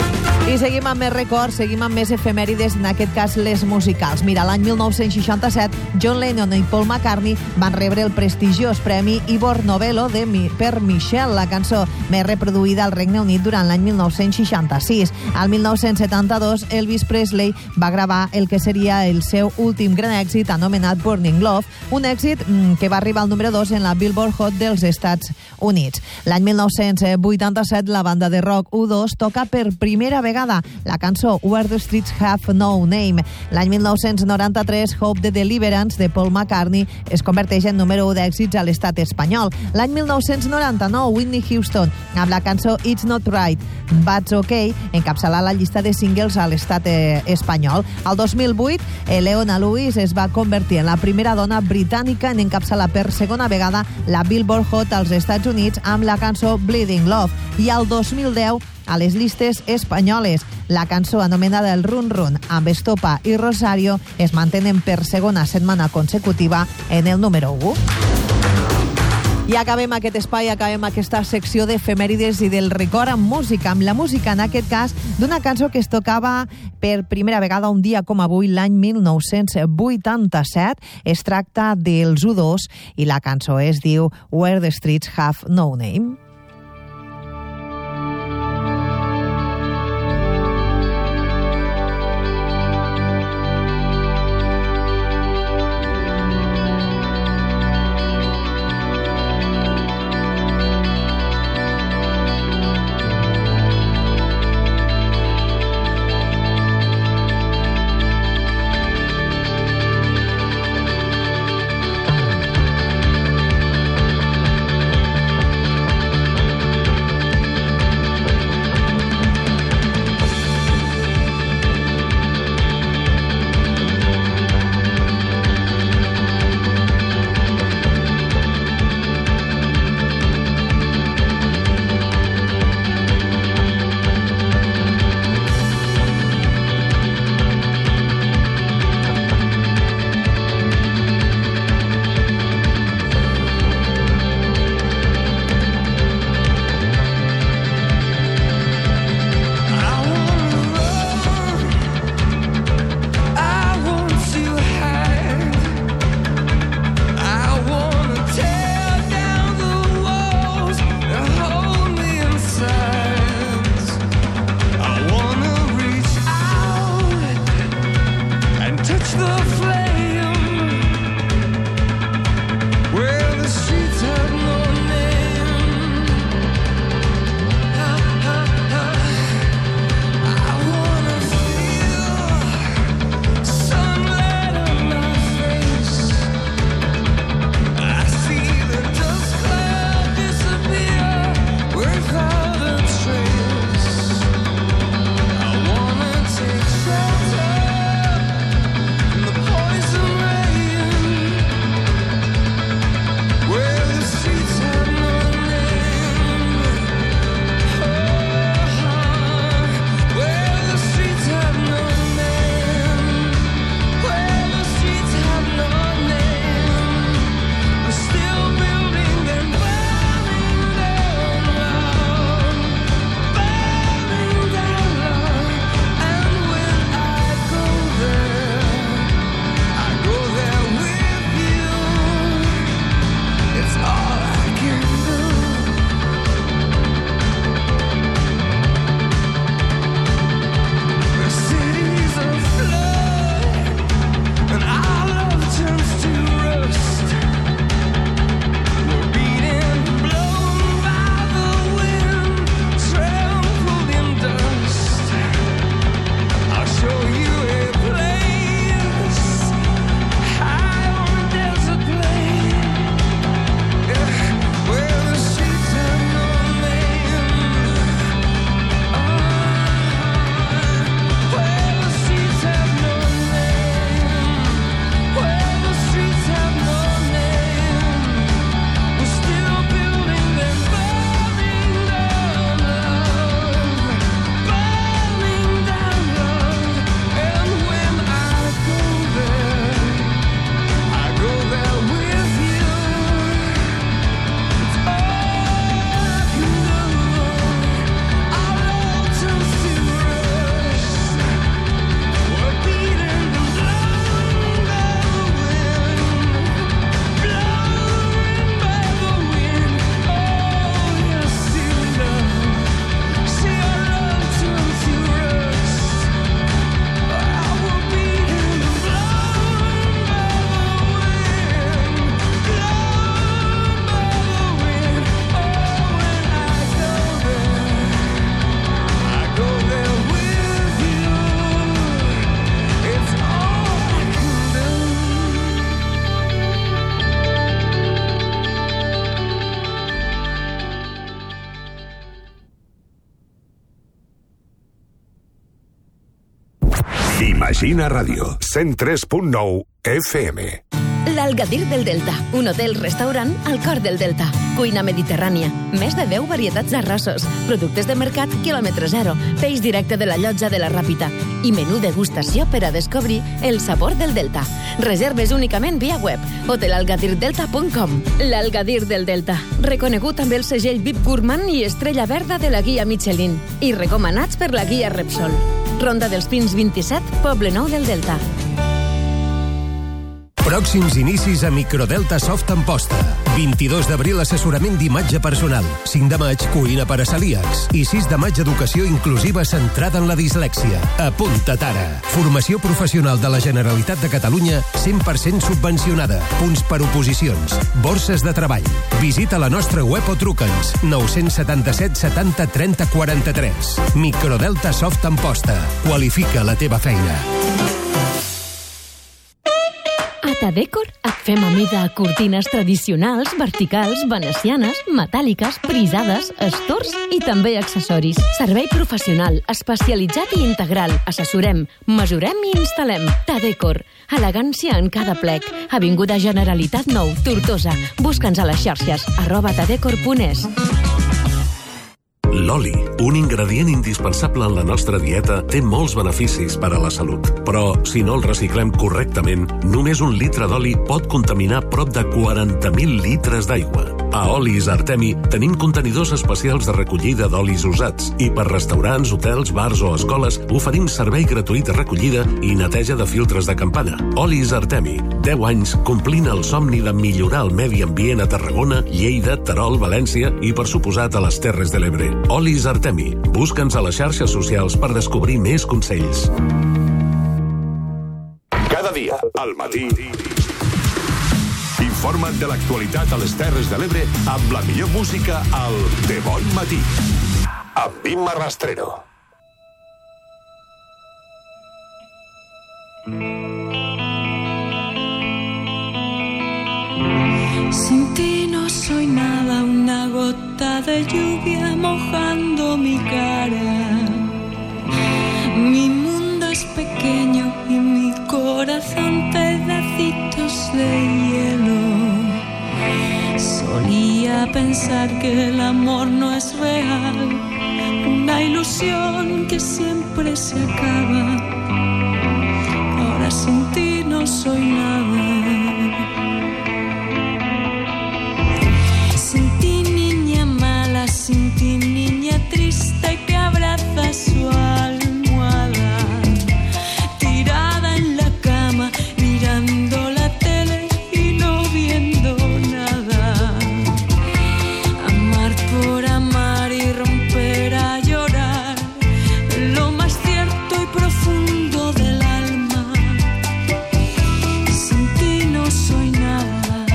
I seguim amb més records, seguim amb més efemèrides, en aquest cas les musicals. Mira, l'any 1967, John Lennon i Paul McCartney van rebre el prestigiós premi Ivor Novello per Michelle, la cançó més reproduïda al Regne Unit durant l'any 1966. Al 1972, Elvis Presley va gravar el que seria el seu últim gran èxit, anomenat Burning Love, un èxit que va arribar al número 2 en la Billboard Hot dels Estats Units. L'any 1987, la banda de rock U2 toca per primera vegada la cançó Where the Streets Have No Name. L'any 1993, Hope the Deliverance de Paul McCartney es converteix en número 1 d'èxits a l'estat espanyol. L'any 1999, Whitney Houston, amb la cançó It's Not Right, But's Okay, encapçalà la llista de singles a l'estat espanyol. Al 2008, Leona Lewis es va convertir en la primera dona britànica en encapçalar per segona vegada la Billboard Hot als Estats Units amb la cançó Bleeding Love. I al 2010, a les llistes espanyoles, la cançó anomenada El Run Run amb Estopa i Rosario es mantenen per segona setmana consecutiva en el número 1. I acabem aquest espai, acabem aquesta secció d'efemèrides i del record amb música, amb la música, en aquest cas, d'una cançó que es tocava per primera vegada un dia com avui, l'any 1987. Es tracta dels U2 i la cançó es diu Where the Streets Have No Name. The Imagina Ràdio, 103.9 FM. L'Algadir del Delta, un hotel-restaurant al cor del Delta. Cuina mediterrània, més de 10 varietats d'arrossos, productes de mercat quilòmetre zero, peix directe de la llotja de la Ràpita i menú degustació per a descobrir el sabor del Delta. Reserves únicament via web, hotelalgadirdelta.com. L'Algadir del Delta, reconegut amb el segell VIP Gourmand i estrella verda de la guia Michelin i recomanats per la guia Repsol. Ronda dels Pins 27, Poble Nou del Delta. Pròxims inicis a Microdelta Soft Amposta. 22 d'abril, assessorament d'imatge personal. 5 de maig, cuina per a celíacs. I 6 de maig, educació inclusiva centrada en la dislèxia. Apunta't ara. Formació professional de la Generalitat de Catalunya 100% subvencionada. Punts per oposicions. Borses de treball. Visita la nostra web o truca'ns. 977 70 30 43. Microdelta Soft Amposta. Qualifica la teva feina. A Tadecor et fem a mida cortines tradicionals, verticals, venecianes, metàl·liques, prisades, estors i també accessoris. Servei professional, especialitzat i integral. Assessorem, mesurem i instal·lem. Tadecor. Elegància en cada plec. Avinguda Generalitat 9, Tortosa. Busca'ns a les xarxes @tadecor.es. L'oli, un ingredient indispensable en la nostra dieta, té molts beneficis per a la salut. Però, si no el reciclem correctament, només un litre d'oli pot contaminar prop de 40.000 litres d'aigua. A Olis Artemi tenim contenidors especials de recollida d'olis usats i per restaurants, hotels, bars o escoles oferim servei gratuït de recollida i neteja de filtres de campana. Olis Artemi, 10 anys complint el somni de millorar el medi ambient a Tarragona, Lleida, Terol, València i, per suposat, a les Terres de l'Ebre. Olis Artemi. Busca'ns a les xarxes socials per descobrir més consells. Cada dia, al matí, informa't de l'actualitat a les Terres de l'Ebre amb la millor música al De Bon Matí. Amb Imma Rastrero. Sin ti no soy nada, una gota de lluvia mojando mi cara. Mi mundo es pequeño y mi corazón pedacitos de hielo. Solía pensar que el amor no es real, una ilusión que siempre se acaba. Ahora sin ti no soy nada. Sin ti, niña mala, sin ti, niña triste que abraza su almohada, tirada en la cama, mirando la tele y no viendo nada. Amar por amar y romper a llorar, lo más cierto y profundo del alma. Sin ti no soy nada.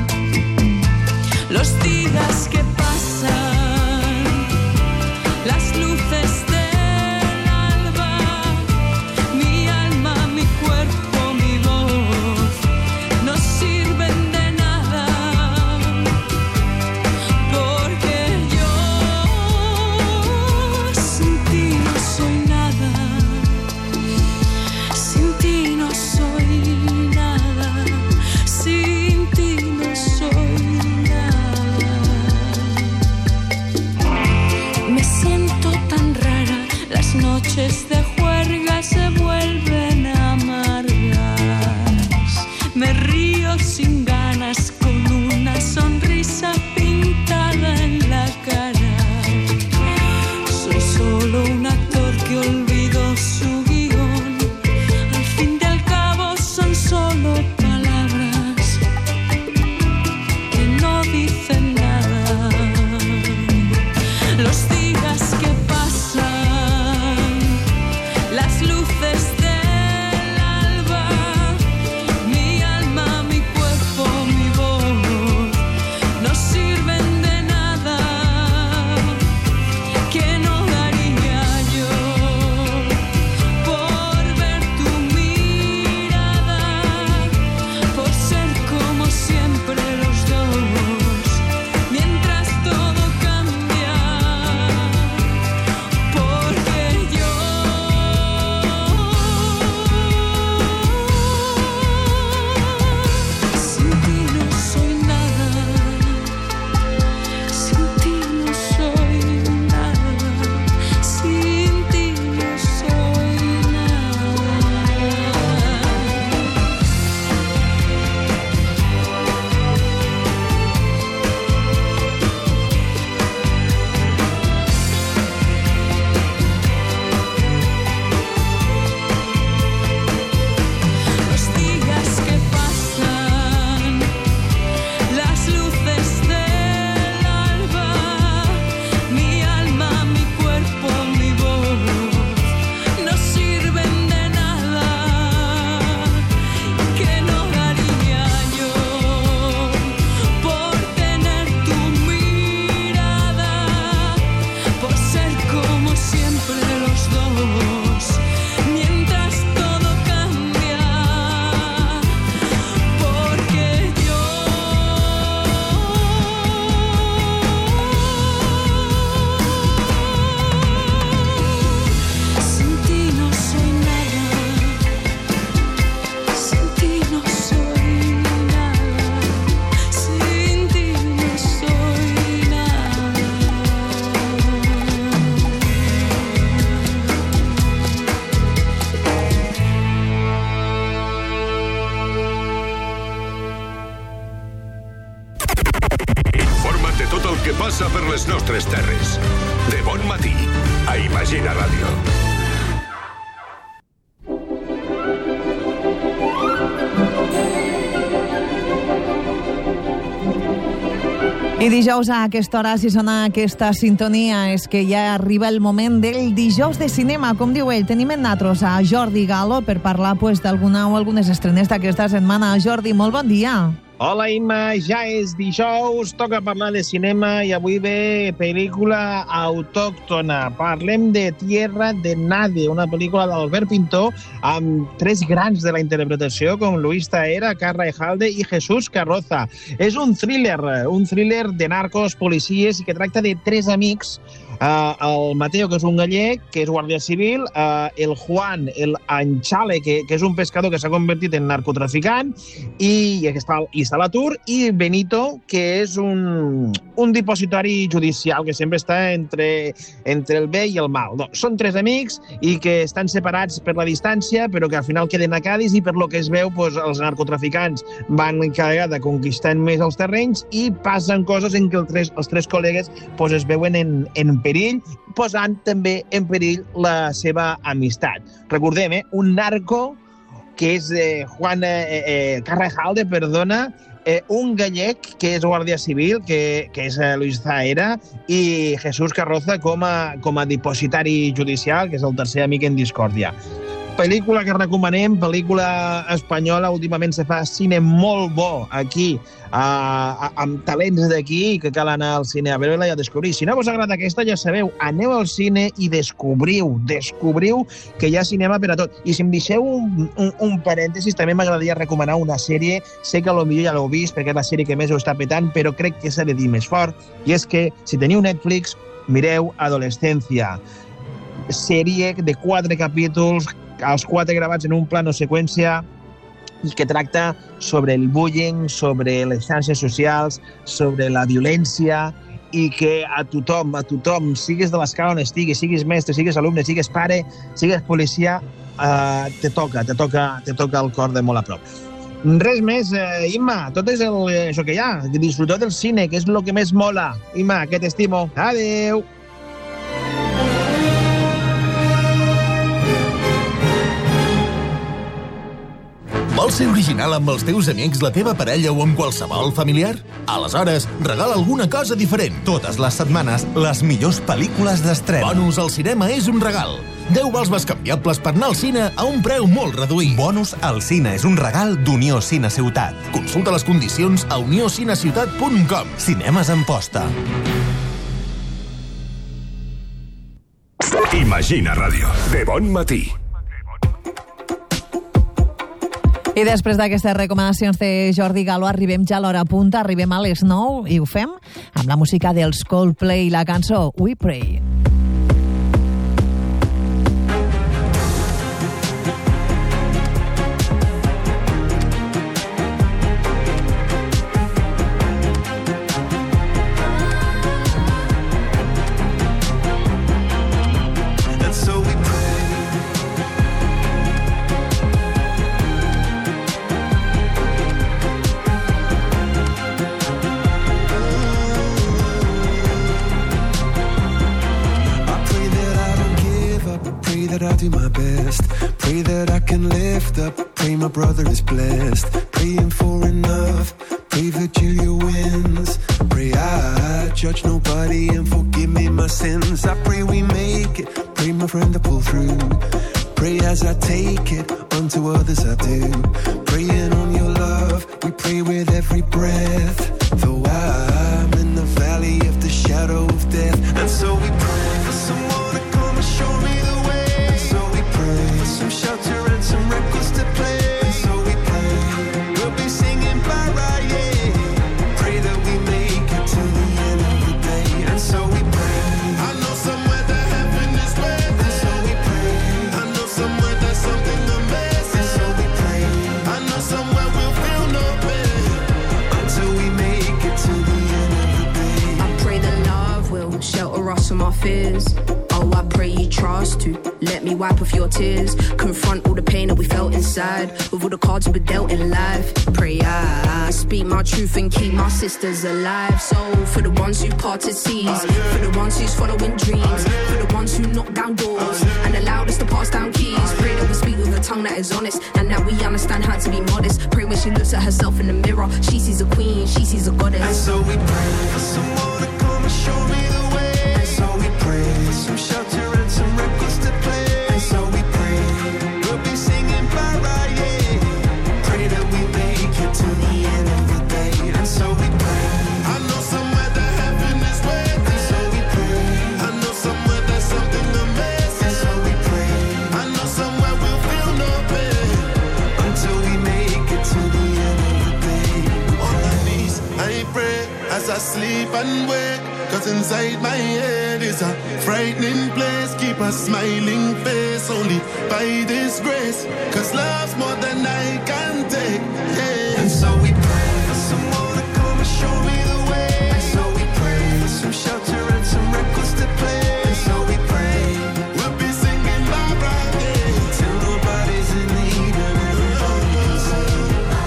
Los días que pasan, las luces del alba, mi alma, mi cuerpo, mi voz, no sirven de nada, porque yo sin ti no soy nada, sin ti no soy nada, sin ti no soy nada. Me siento tan rara, las noches de juerga se vuelven amargas. Me río sin ganas con una sonrisa pintada en la cara. Soy solo un actor que olvidó su guión. Al fin y al cabo son solo palabras que no dicen nada. Los días que pasan, las luces del alba, mi alma, mi cuerpo, mi voz, no sirven de nada, que no daría yo por ver tu mirada, por ser como siempre los dos, mientras todo cambia, porque yo passa per les nostres terres. De bon matí, a Imagina Ràdio. I dijous a aquesta hora, si sona aquesta sintonia, és que ja arriba el moment del dijous de cinema. Com diu ell, tenim en natros a Jordi Galo per parlar d'alguna o algunes estrenes d'aquesta setmana. Jordi, molt bon dia. Hola, Imma, ja és dijous, toca parlar de cinema i avui ve pel·lícula autòctona. Parlem de Tierra de Nadie, una pel·lícula d'Albert Pintor amb tres grans de la interpretació com Luis Taera, Carla Ejalde i Jesús Carroza. És un thriller de narcos, policies i que tracta de tres amics, el Mateo, que és un gallec, que és guàrdia civil, el Juan, el Anchale, que és un pescador que s'ha convertit en narcotraficant i està a l'atur, i Benito, que és un dipositori judicial que sempre està entre el bé i el mal. No, són tres amics i que estan separats per la distància, però que al final queden a Cádiz i per lo que es veu els narcotraficants van cada vegada conquistant més els terrenys i passen coses en què els tres col·legues es veuen en perill, posant també en perill la seva amistat. Recordem, un narco que és Carla Ejalde, un gallec que és guàrdia civil, que és Luis Taera, i Jesús Carroza com a dipositari judicial, que és el tercer amic en discòrdia. Pel·lícula que recomanem, pel·lícula espanyola. Últimament se fa cine molt bo aquí, amb talents d'aquí, que cal anar al cine a veure-la i a descobrir. Si no vos agrada aquesta, ja sabeu, aneu al cine i descobriu que hi ha cinema per a tot. I si em deixeu un parèntesis, també m'agradaria recomanar una sèrie. Sé que potser ja l'heu vist, perquè és la sèrie que més ho està petant, però crec que s'ha de dir més fort, i és que, si teniu Netflix, mireu Adolescència. Sèrie de 4 capítols, els 4 gravats en un plano seqüència, i que tracta sobre el bullying, sobre les xarxes socials, sobre la violència, i que a tothom, siguis de l'escala on estiguis, siguis mestre, siguis alumne, siguis pare, siguis policia, te toca el cor de molt a prop. Res més, Imma, tot és això que hi ha. Disfruteu del cine, que és el que més mola. Imma, que t'estimo. Adeu! Vols ser original amb els teus amics, la teva parella o amb qualsevol familiar? Aleshores, regala alguna cosa diferent. Totes les setmanes, les millors pel·lícules d'estrena. Bonus al cinema és un regal. 10 vals bescanviables per anar al cine a un preu molt reduït. Bonus al cine és un regal d'Unió Cine Ciutat. Consulta les condicions a uniocineciutat.com. Cinemes en posta. Imagina Ràdio. De bon matí. I després d'aquestes recomanacions de Jordi Galo arribem ja a l'hora punta, arribem a les 9 i ho fem amb la música dels Coldplay i la cançó We Pray. Do my best, pray that I can lift up, pray my brother is blessed, praying for enough, pray Virgilia wins, pray I judge nobody and forgive me my sins, I pray we make it, pray my friend to pull through, pray as I take it, unto others I do, praying on your love, we pray with every breath, though I'm in the valley of the shadow of death, and so we pray for someone to come and show me the way. Some shelter and some records to play. And so we pray, we'll be singing bye bye, yeah. Pray that we make it to the end of the day. And so we pray, I know somewhere that heaven is waiting. And so we pray, I know somewhere there's something amazing. And so we pray, I know somewhere we'll feel no pain until we make it to the end of the day. I pray that love will shelter us from our fears. Oh, I pray you trust to let me wipe off your tears. Confront all the pain that we felt inside. With all the cards we were dealt in life. Pray I speak my truth and keep my sisters alive. So for the ones who parted seas, for the ones who's following dreams, for the ones who knock down doors and allowed us to pass down keys. Pray that we speak with a tongue that is honest and that we understand how to be modest. Pray when she looks at herself in the mirror, she sees a queen, she sees a goddess. And so we pray for someone to come and show me the way. And so we pray for some shelter and some records to play. And so we pray we'll be singing para, yeah. Pray that we make it to the end of the day. And so we pray. I know somewhere that heaven is waiting. And so we pray. I know somewhere there's something amazing. And so we pray. I know somewhere we'll feel no pain until we make it to the end of the day. On my knees, I pray as I sleep and wake. Cause inside my head is a frightening place. Keep a smiling face only by this grace. Cause love's more than I can take, yeah. And so we pray for someone to come and show me the way. And so we pray for some shelter and some records to play. And so we pray we'll be singing Barbara, yeah. Till nobody's in need and everybody can sing.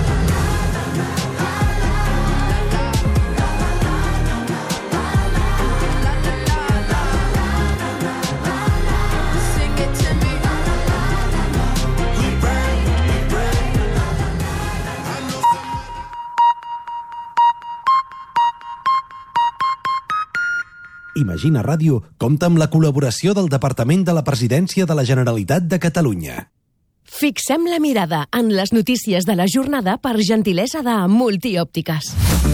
Imagina Ràdio compta amb la col·laboració del Departament de la Presidència de la Generalitat de Catalunya. Fixem la mirada en les notícies de la jornada per gentilesa de Multiòptiques.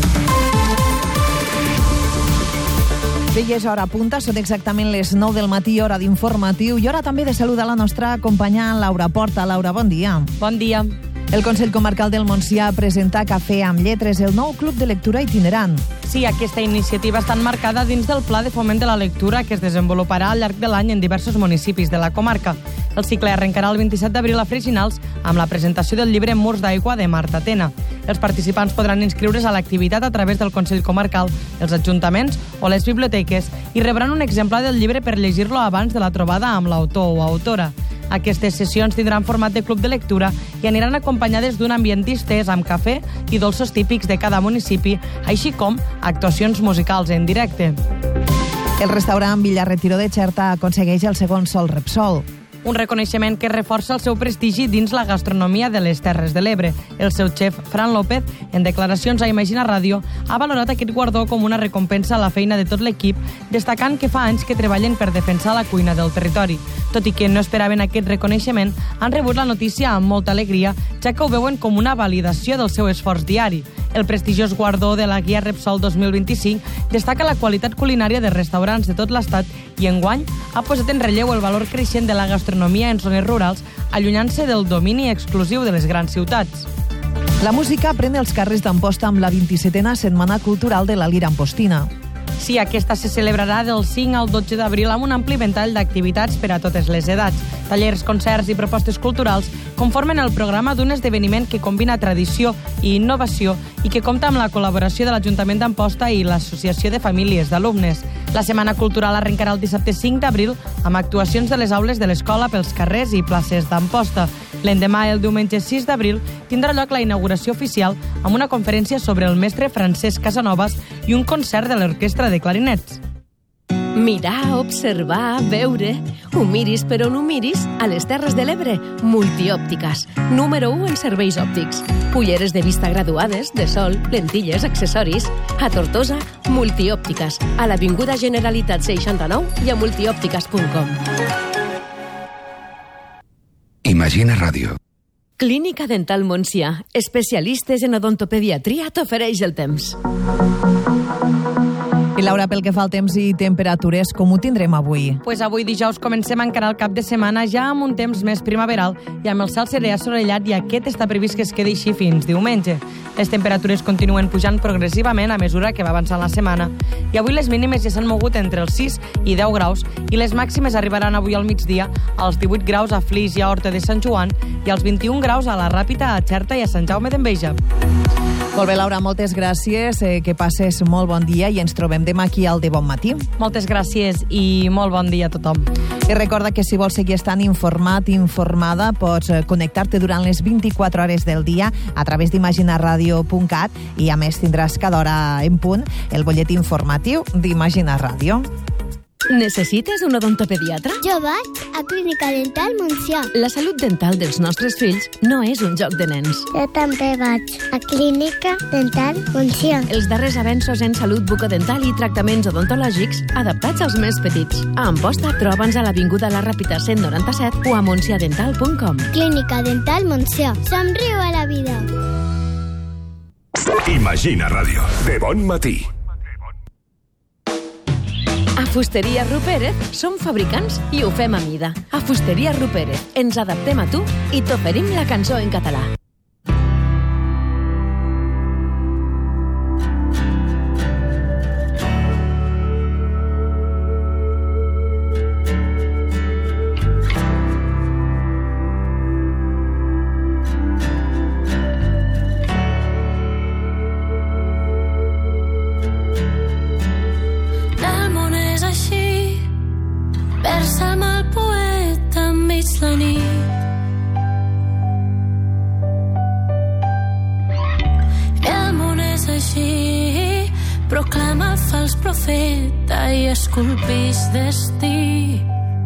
Bé, ja és hora punta, són exactament les 9 del matí, hora d'informatiu, i hora també de saludar la nostra companya Laura Porta. Laura, bon dia. Bon dia. El Consell Comarcal del Montsià presenta Cafè amb Lletres, el nou club de lectura itinerant. Sí, aquesta iniciativa està enmarcada dins del Pla de Foment de la Lectura que es desenvoluparà al llarg de l'any en diversos municipis de la comarca. El cicle arrencarà el 27 d'abril a Freixinals amb la presentació del llibre Murs d'aigua de Marta Tena. Els participants podran inscriure's a l'activitat a través del Consell Comarcal, els ajuntaments o les biblioteques i rebran un exemplar del llibre per llegir-lo abans de la trobada amb l'autor o autora. Aquestes sessions tindran format de club de lectura i aniran acompanyades d'un ambient distès amb cafè i dolços típics de cada municipi, així com actuacions musicals en directe. El restaurant Villa Retiro de Xerta aconsegueix el segon Sol Repsol. Un reconeixement que reforça el seu prestigi dins la gastronomia de les Terres de l'Ebre. El seu xef, Fran López, en declaracions a Imagina Ràdio, ha valorat aquest guardó com una recompensa a la feina de tot l'equip, destacant que fa anys que treballen per defensar la cuina del territori. Tot i que no esperaven aquest reconeixement, han rebut la notícia amb molta alegria, ja que ho veuen com una validació del seu esforç diari. El prestigiós guardó de la Guia Repsol 2025 destaca la qualitat culinària de restaurants de tot l'estat i enguany ha posat en relleu el valor creixent de la gastronomia en zones rurals, allunyant-se del domini exclusiu de les grans ciutats. La música pren els carrers d'Amposta amb la 27a Setmana Cultural de la Lira Ampostina. Sí, aquesta se celebrarà del 5 al 12 d'abril amb un ampli ventall d'activitats per a totes les edats. Tallers, concerts i propostes culturals conformen el programa d'un esdeveniment que combina tradició i innovació i que compta amb la col·laboració de l'Ajuntament d'Amposta i l'Associació de Famílies d'Alumnes. La Setmana Cultural arrencarà el dissabte 5 d'abril amb actuacions de les aules de l'escola pels carrers i places d'Amposta. L'endemà, el diumenge 6 d'abril, tindrà lloc la inauguració oficial amb una conferència sobre el mestre Francesc Casanovas i un concert de l'Orquestra de Clarinets. Mirar, observar, veure... Ho miris per on ho miris, a les Terres de l'Ebre, Multiòptiques. Número 1 en serveis òptics. Ulleres de vista graduades, de sol, lentilles, accessoris. A Tortosa, Multiòptiques. A l'Avinguda Generalitat 69 i a multiòptiques.com. Imagina Ràdio. Clínica Dental Montsià. Especialistes en odontopediatria t'ofereix el temps. I Laura, pel que fa al temps i temperatures, com ho tindrem avui? Pues avui dijous comencem a encarar el cap de setmana ja amb un temps més primaveral i amb el cel serè assolellat, i aquest està previst que es quedi així fins diumenge. Les temperatures continuen pujant progressivament a mesura que va avançant la setmana i avui les mínimes ja s'han mogut entre els 6 i 10 graus i les màximes arribaran avui al migdia als 18 graus a Flix i a Horta de Sant Joan i als 21 graus a la Ràpita, a Xerta i a Sant Jaume d'Enveja. Molt bé, Laura, moltes gràcies, que passes molt bon dia i ens trobem demà aquí al De Bon Matí. Moltes gràcies i molt bon dia a tothom. I recorda que si vols seguir estant informat, informada, pots connectar-te durant les 24 hores del dia a través d'imaginaradio.cat i a més tindràs cada hora en punt el butlletí informatiu d'Imagina Ràdio. Necessites un odontopediatre? Jo vaig a Clínica Dental Montsià. La salut dental dels nostres fills no és un joc de nens. Jo també vaig a Clínica Dental Montsià. Els darrers avenços en salut bucodental i tractaments odontològics adaptats als més petits. A Amposta, troba'ns a l'Avinguda La Ràpita 197 o a montsiadental.com. Clínica Dental Montsià. Somriu a la vida. Imagina Ràdio. De Bon Matí. A Fusteria Rupérez som fabricants i ho fem a mida. A Fusteria Rupérez ens adaptem a tu i t'oferim la cançó en català. Proclama el fals profeta i esculpís destí.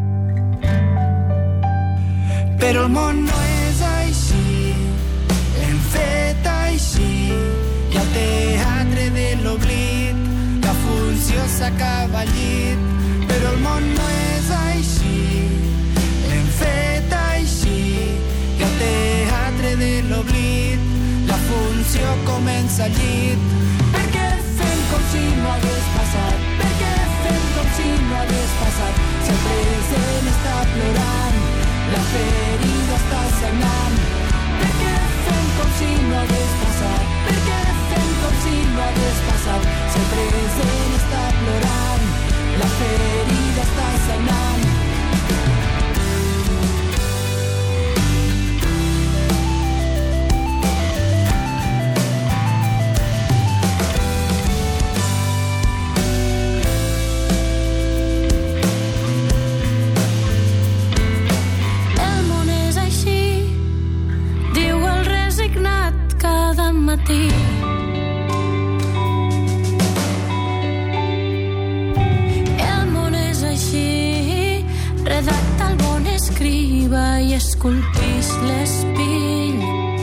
Però el món no és així, l'hem fet així, i al teatre de l'oblit la funció s'acaba al llit. Però el món no és així, l'hem fet així, i al teatre de l'oblit la funció comença al llit. Per què fem com si no hagués passat? Per què fem com si no hagués passat? Si el present està plorant, la ferida està sagnant. Per què fem com si no hagués passat? Per què fem com si no hagués passat? Si el present està plorant, la ferida està sagnant. Matí. El món és així, redacta el bon escriba i esculpís l'espill.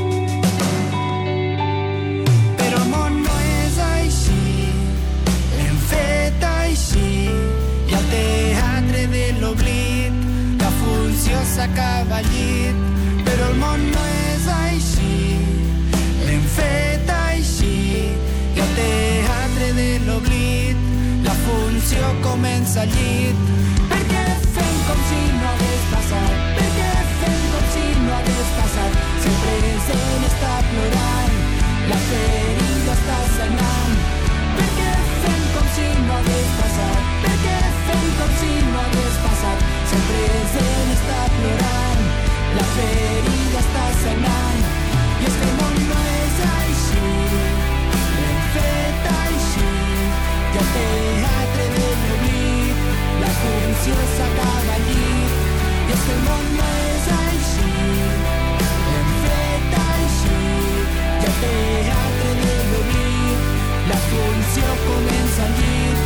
Però el món no és així, l'hem fet així, i al teatre de l'oblit la funció s'acaba al llit. Però el món no és així, l'hem fet així, i al teatre de l'oblit la funció comença al llit. Per què fem com si no hagués passat? Per què fem com si no hagués passat? Si el present està plorant, la ferida està sagnant. Per què fem com si no hagués passat? Per què fem com si no hagués passat? Si el present està plorant, la ferida està sagnant. I és que el món no és així, l'hem fet així, i al teatre de l'oblit la funció s'acaba al llit. I és que el món no és així, l'hem fet així, i al teatre de l'oblit la funció comença al llit.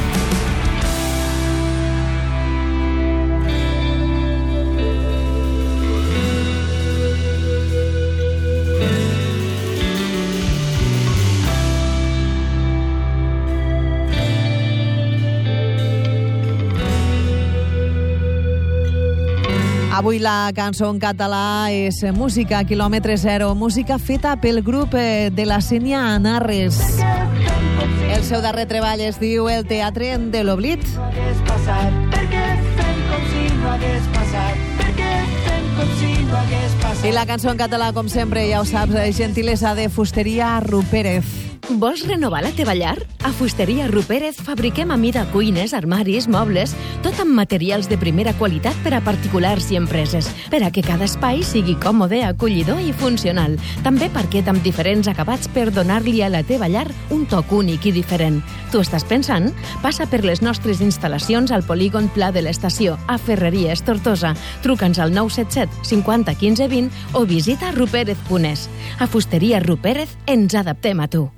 Avui la cançó en català és Música quilòmetre zero, música feta pel grup de la Sénia Anarres. El seu darrer treball es diu El teatre de l'oblit. Per què fem com si no hagués passat? Per què fem com si no hagués passat? I la cançó en català, com sempre, ja ho saps, gentilesa de Fusteria Rupérez. Vols renovar la teva llar? A Fusteria Rupérez fabriquem a mida cuines, armaris, mobles, tot amb materials de primera qualitat per a particulars i empreses, per a que cada espai sigui còmode, acollidor i funcional. També parquet amb diferents acabats per donar-li a la teva llar un toc únic i diferent. Tu estàs pensant? Passa per les nostres instal·lacions al polígon Pla de l'Estació, a Ferreries Tortosa. Truca'ns al 977 50 15 20 o visita rupérez.es. A Fusteria Rupérez ens adaptem a tu.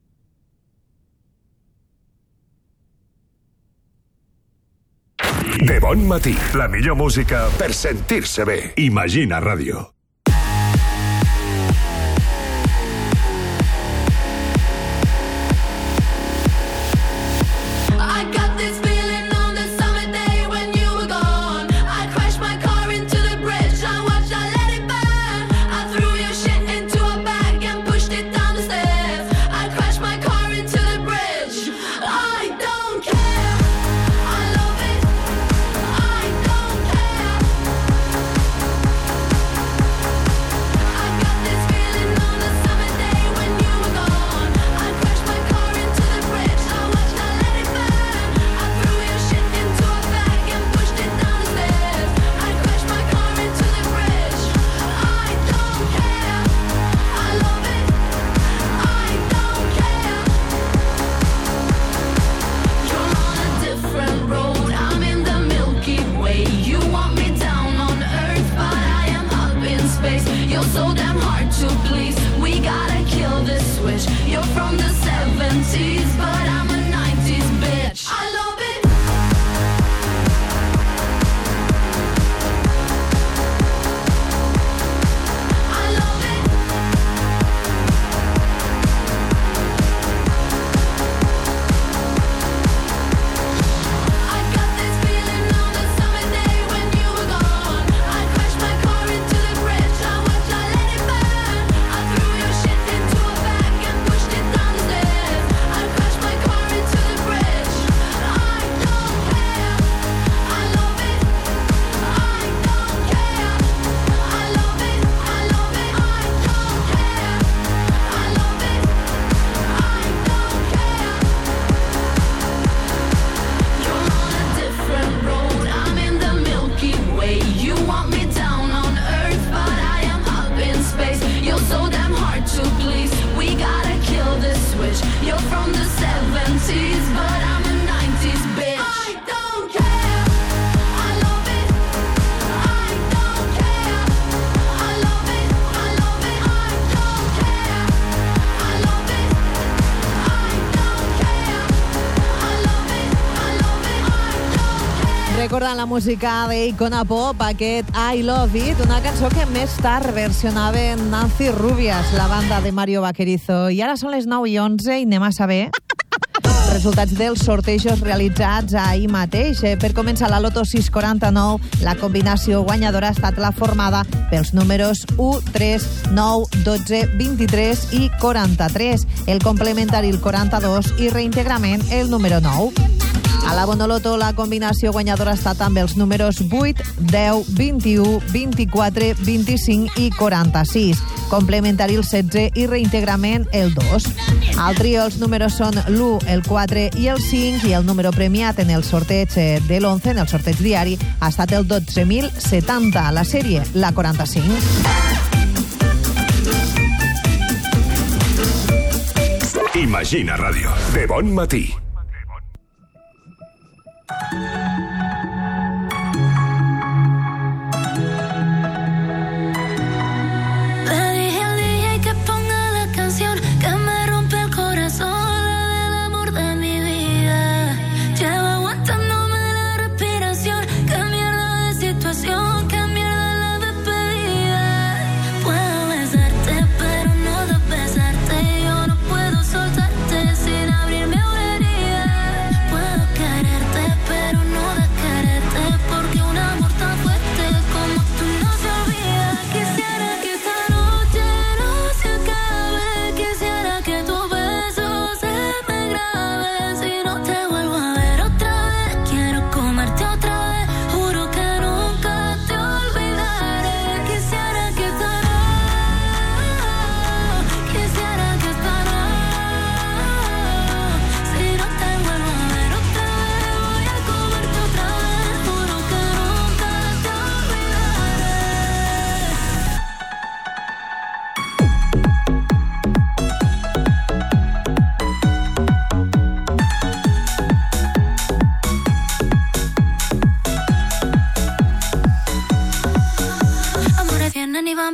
De bon matí, la millor música per sentir-se bé. Imagina Ràdio. Recordant la música d'Icona Pop, aquest I Love It, una cançó que més tard versionaven Nancy Rubias, la banda de Mario Vaquerizo. I ara són les 9:11 i anem a saber resultats dels sortejos realitzats ahir mateix. Per començar, la Loto 649, la combinació guanyadora ha estat la formada pels números 1, 3, 9, 12, 23 i 43. El complementari, el 42, i reintegrament, el número 9. A la Bonoloto, la combinació guanyadora ha estat amb els números 8, 10, 21, 24, 25 i 46. Complementari el 16 i reintegrament el 2. Al trio els números són l'1, el 4 i el 5, i el número premiat en el sorteig de l'11, en el sorteig diari, ha estat el 12.070. La sèrie, la 45. Imagina Ràdio. De bon matí. Pero no de besarte, yo no puedo soltarte sin abrirme una herida.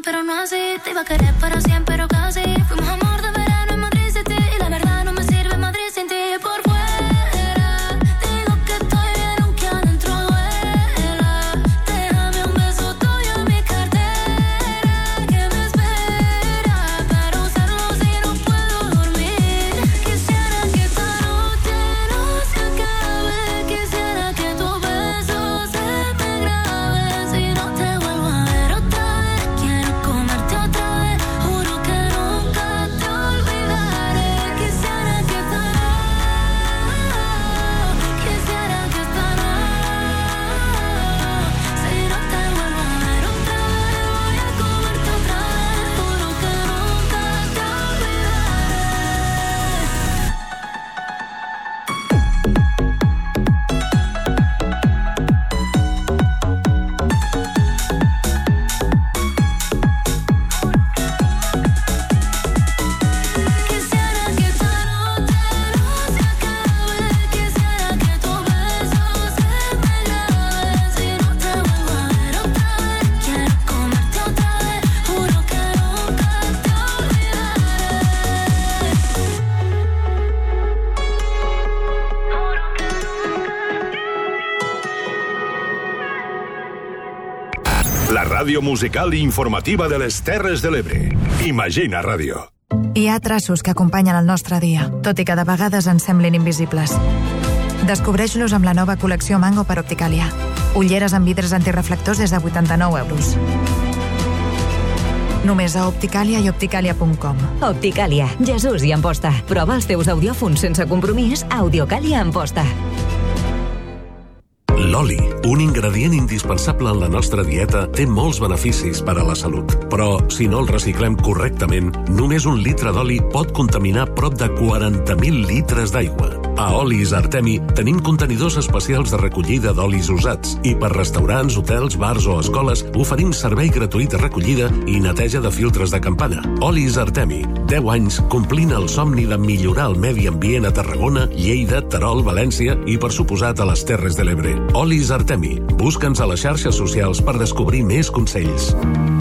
pero no así. Te iba a querer para siempre, pero casi. Fuimos amor de verano en Madrid City. Y la verdad no me sirve Madrid sin ti. Por fuera digo que estoy bien aunque adentro duela. Déjame un beso tuyo en mi cartera que me espera para usarlo si no puedo dormir. Quisiera que esta noche no se acabe. Quisiera que tus besos se me graben. Si no te vuelvo a ver otra vez, quiero comerte otra vez. Juro que nunca te olvidaré. Quisiera que esta si no te vuelvo a ver otra vez, voy a comerte otra vez. Juro que nunca te Quisiera que esta noche no se acabe. Quisiera que tus besos se me graben. Si no te vuelvo a ver otra vez, quiero comerte otra vez. Juro que nunca te La ràdio musical i informativa de les Terres de l'Ebre. Imagina Ràdio. Hi ha traços que acompanyen el nostre dia, tot i que de vegades ens semblin invisibles. Descobreix-los amb la nova col·lecció Mango per Opticalia. Ulleres amb vidres antireflectors des de 89 euros. Només a Opticalia i opticalia.com. Opticalia, Jesús i Amposta. Prova els teus audiòfons sense compromís a Audiocalia Amposta. L'oli, un ingredient indispensable en la nostra dieta, té molts beneficis per a la salut. Però, si no el reciclem correctament, només un litre d'oli pot contaminar prop de 40.000 litres d'aigua. A Olis Artemi tenim contenidors especials de recollida d'olis usats i per restaurants, hotels, bars o escoles oferim servei gratuït de recollida i neteja de filtres de campana. Olis Artemi, 10 anys complint el somni de millorar el medi ambient a Tarragona, Lleida, Terol, València i, per suposat, a les Terres de l'Ebre. Olis Artemi. Busca'ns a les xarxes socials per descobrir més consells.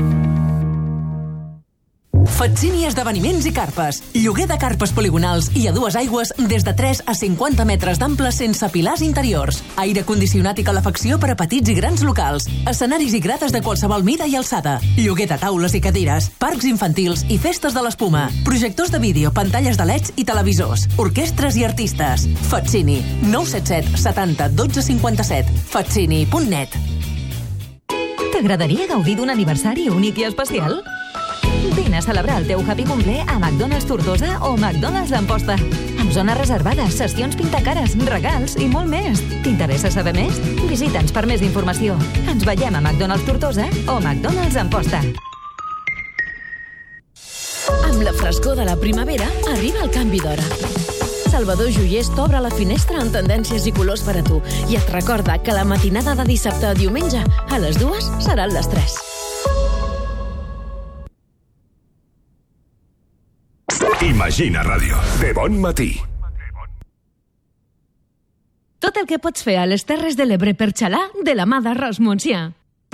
Fatsini Esdeveniments i Carpes. Lloguer de carpes poligonals i a dues aigües des de 3 a 50 metres d'ample sense pilars interiors. Aire condicionat i calefacció per a petits i grans locals. Escenaris i grates de qualsevol mida i alçada. Lloguer de taules i cadires. Parcs infantils i festes de l'espuma. Projectors de vídeo, pantalles de LEDs i televisors. Orquestres i artistes. Fatsini. 977 70 12 57. Fatsini.net. T'agradaria gaudir d'un aniversari únic i especial? Vine a celebrar el teu happy cumple a McDonald's Tortosa o McDonald's Amposta. Amb zones reservades, sessions pintacares, regals i molt més. T'interessa saber més? Visita'ns per més informació. Ens veiem a McDonald's Tortosa o McDonald's Amposta. Amb la frescor de la primavera arriba el canvi d'hora. Salvador Joiers t'obre la finestra amb tendències i colors per a tu i et recorda que la matinada de dissabte a diumenge a les 2 seran les 3. Imagina Ràdio. De bon matí. Tot el que pots fer a les Terres de l'Ebre per xalar de la mà d'Arròs Montsià.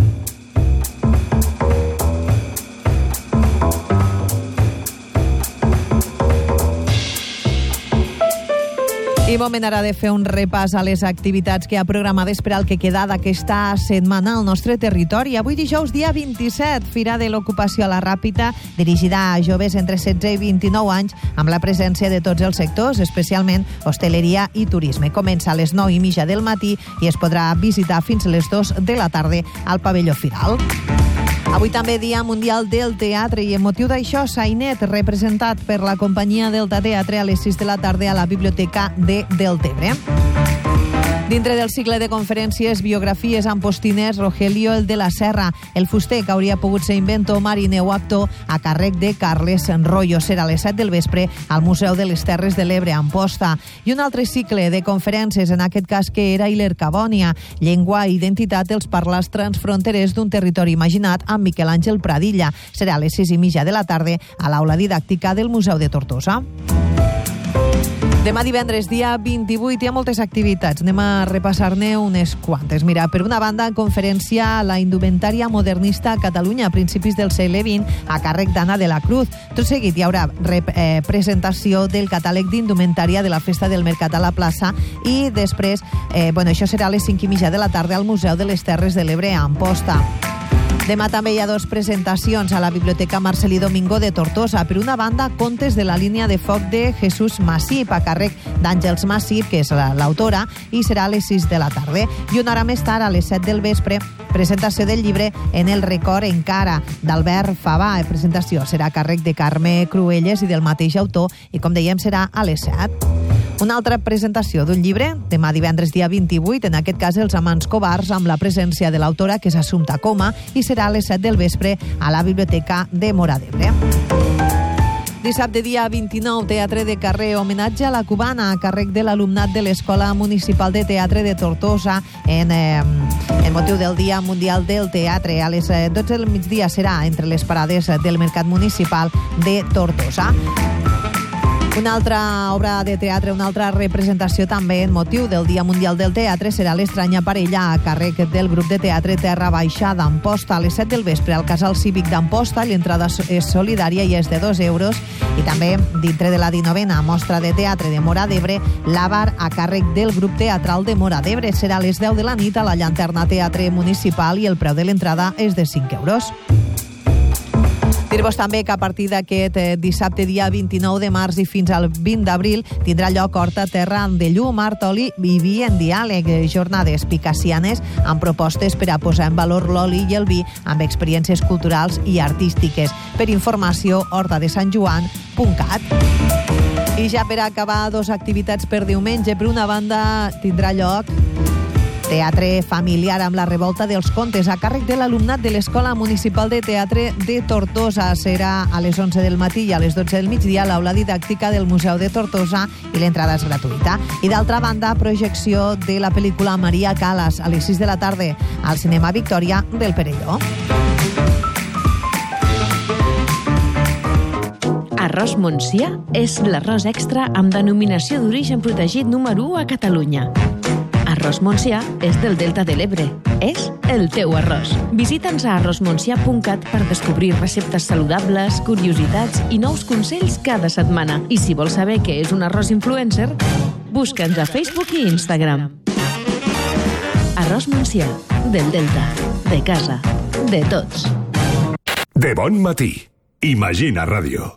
I moment ara de fer un repàs a les activitats que ha programades per al que queda d'aquesta setmana al nostre territori. Avui dijous, dia 27, Fira de l'Ocupació a la Ràpita, dirigida a joves entre 16 i 29 anys, amb la presència de tots els sectors, especialment hostaleria i turisme. Comença a les 9:30 del matí i es podrà visitar fins a les 2 de la tarda al pavelló Firal. Avui també Dia Mundial del Teatre i en motiu d'això, Sainet, representat per la companyia Delta Teatre a les 6 de la tarda a la Biblioteca de Deltebre. Dintre del cicle de conferències, biografies amb postines, Rogelio el de la Serra, el fuster que hauria pogut ser inventor, mariner o actor, a càrrec de Carles Royo. Serà a les 7 del vespre al Museu de les Terres de l'Ebre, a Amposta. I un altre cicle de conferències, en aquest cas que era Hiler Cabònia, llengua i identitat dels parlars transfronterers d'un territori imaginat, amb Miquel Àngel Pradilla. Serà a les 6:30 de la tarda a l'aula didàctica del Museu de Tortosa. Demà divendres, dia 28, hi ha moltes activitats. Anem a repassar-ne unes quantes. Mira, per una banda, conferència a la indumentària modernista a Catalunya a principis del segle XX a càrrec d'Anna de la Cruz. Tot seguit hi haurà presentació del catàleg d'indumentària de la Festa del Mercat a la plaça i després, això serà a les 5:30 de la tarda al Museu de les Terres de l'Ebre a Amposta. Demà també hi ha 2 presentacions a la Biblioteca Marcelí Domingo de Tortosa. Per una banda, contes de la línia de foc de Jesús Massip, a càrrec d'Àngels Massip, que és l'autora, i serà a les 6 de la tarda. I una hora més tard, a les 7 del vespre, presentació del llibre En el record encara, d'Albert Favà. La presentació serà a càrrec de Carme Cruelles i del mateix autor, i com dèiem, serà a les 7. Una altra presentació d'un llibre, demà divendres dia 28, en aquest cas Els amants covards, amb la presència de l'autora, que és Assumpta Coma, i serà a les 7 del vespre a la Biblioteca de Móra d'Ebre. Dissabte, dia 29, Teatre de Carrer, homenatge a la cubana, a càrrec de l'alumnat de l'Escola Municipal de Teatre de Tortosa, en motiu del Dia Mundial del Teatre. A les 12 del migdia serà entre les parades del Mercat Municipal de Tortosa. Una altra obra de teatre, una altra representació també en motiu del Dia Mundial del Teatre serà l'Estranya Parella, a càrrec del grup de teatre Terra Baixa d'Amposta, a les 7 del vespre al Casal Cívic d'Amposta. L'entrada és solidària i és de 2 euros. I també, dintre de la 19a Mostra de Teatre de Móra d'Ebre, l'Àvar, a càrrec del grup teatral de Móra d'Ebre. Serà a les 10 de la nit a la Llanterna Teatre Municipal i el preu de l'entrada és de 5 euros. Dir-vos també que a partir d'aquest dissabte, dia 29 de març i fins al 20 d'abril, tindrà lloc Horta Terra de Llum, Art, Oli i Vi en Diàleg, jornades picassianes amb propostes per a posar en valor l'oli i el vi amb experiències culturals i artístiques. Per informació, hortadesantjoan.cat. I ja per acabar, 2 activitats per diumenge. Per una banda, tindrà lloc teatre familiar amb la Revolta dels Contes, a càrrec de l'alumnat de l'Escola Municipal de Teatre de Tortosa. Serà a les 11 del matí i a les 12 del migdia a l'aula didàctica del Museu de Tortosa i l'entrada és gratuïta. I d'altra banda, projecció de la pel·lícula Maria Callas a les 6 de la tarda al Cinema Victòria del Perelló. Arròs Montsià és l'arròs extra amb denominació d'origen protegit número 1 a Catalunya. Arròs Montsià és del Delta de l'Ebre. És el teu arròs. Visita'ns a arrosmontsià.cat per descobrir receptes saludables, curiositats i nous consells cada setmana. I si vols saber què és un arròs influencer, busca'ns a Facebook i Instagram. Arròs Montsià, del Delta, de casa, de tots. De bon matí. Imagina Ràdio.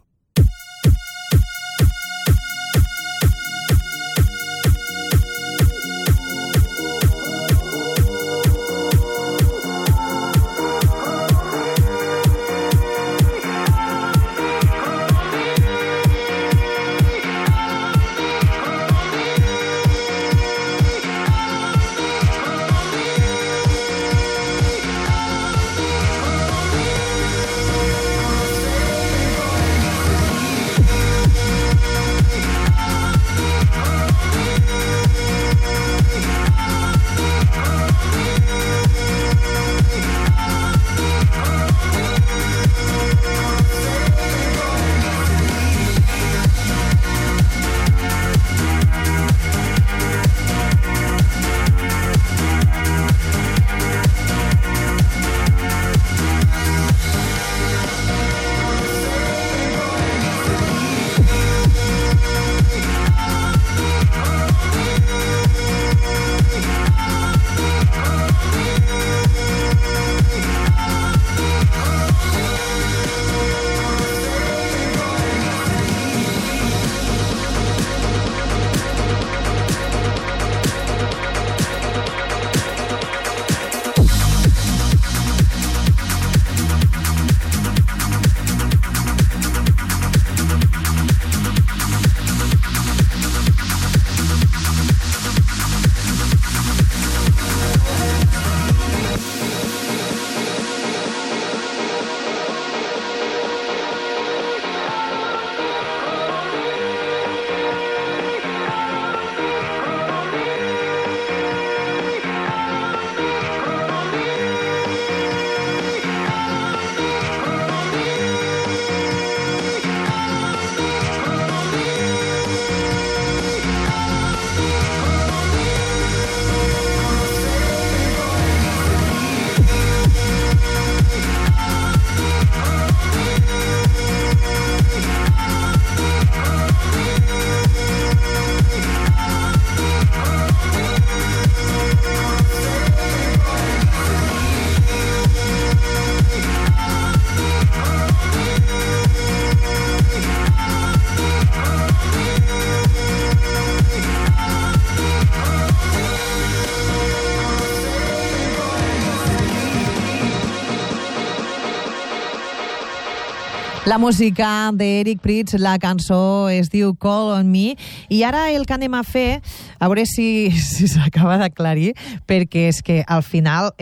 La música d'Eric Prydz, la cançó es diu Call on Me, i ara el que anem a fer, a veure si s'acaba d'aclarir, perquè és que al final...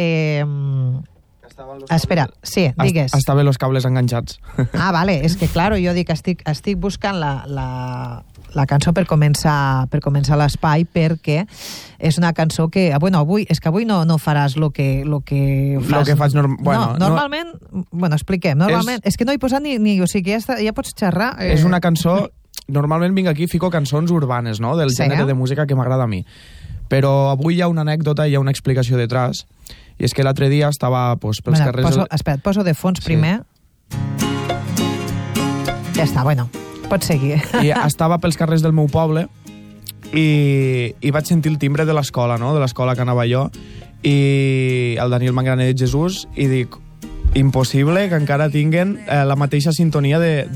Espera, sí, digues. Estaven els cables enganxats. Ah, vale, és que, claro, jo dic, estic buscant la cançó per començar l'espai, perquè és una cançó que, bueno, avui no faràs lo que fas. Lo que faig normalment, bueno, expliquem, normalment, és que no he posat ni o sigui, ja pots xerrar. És una cançó, normalment vinc aquí i fico cançons urbanes, no?, del gènere de música que m'agrada a mi. Però avui hi ha una anècdota, hi ha una explicació detrás, i és que l'altre dia estava pels carrers... Espera, et poso de fons primer. Ja està, bueno, pots seguir. I estava pels carrers del meu poble i vaig sentir el timbre de l'escola, no?, de l'escola que anava jo, i el Daniel Mangraner de Jesús, i dic, impossible que encara tinguen la mateixa sintonia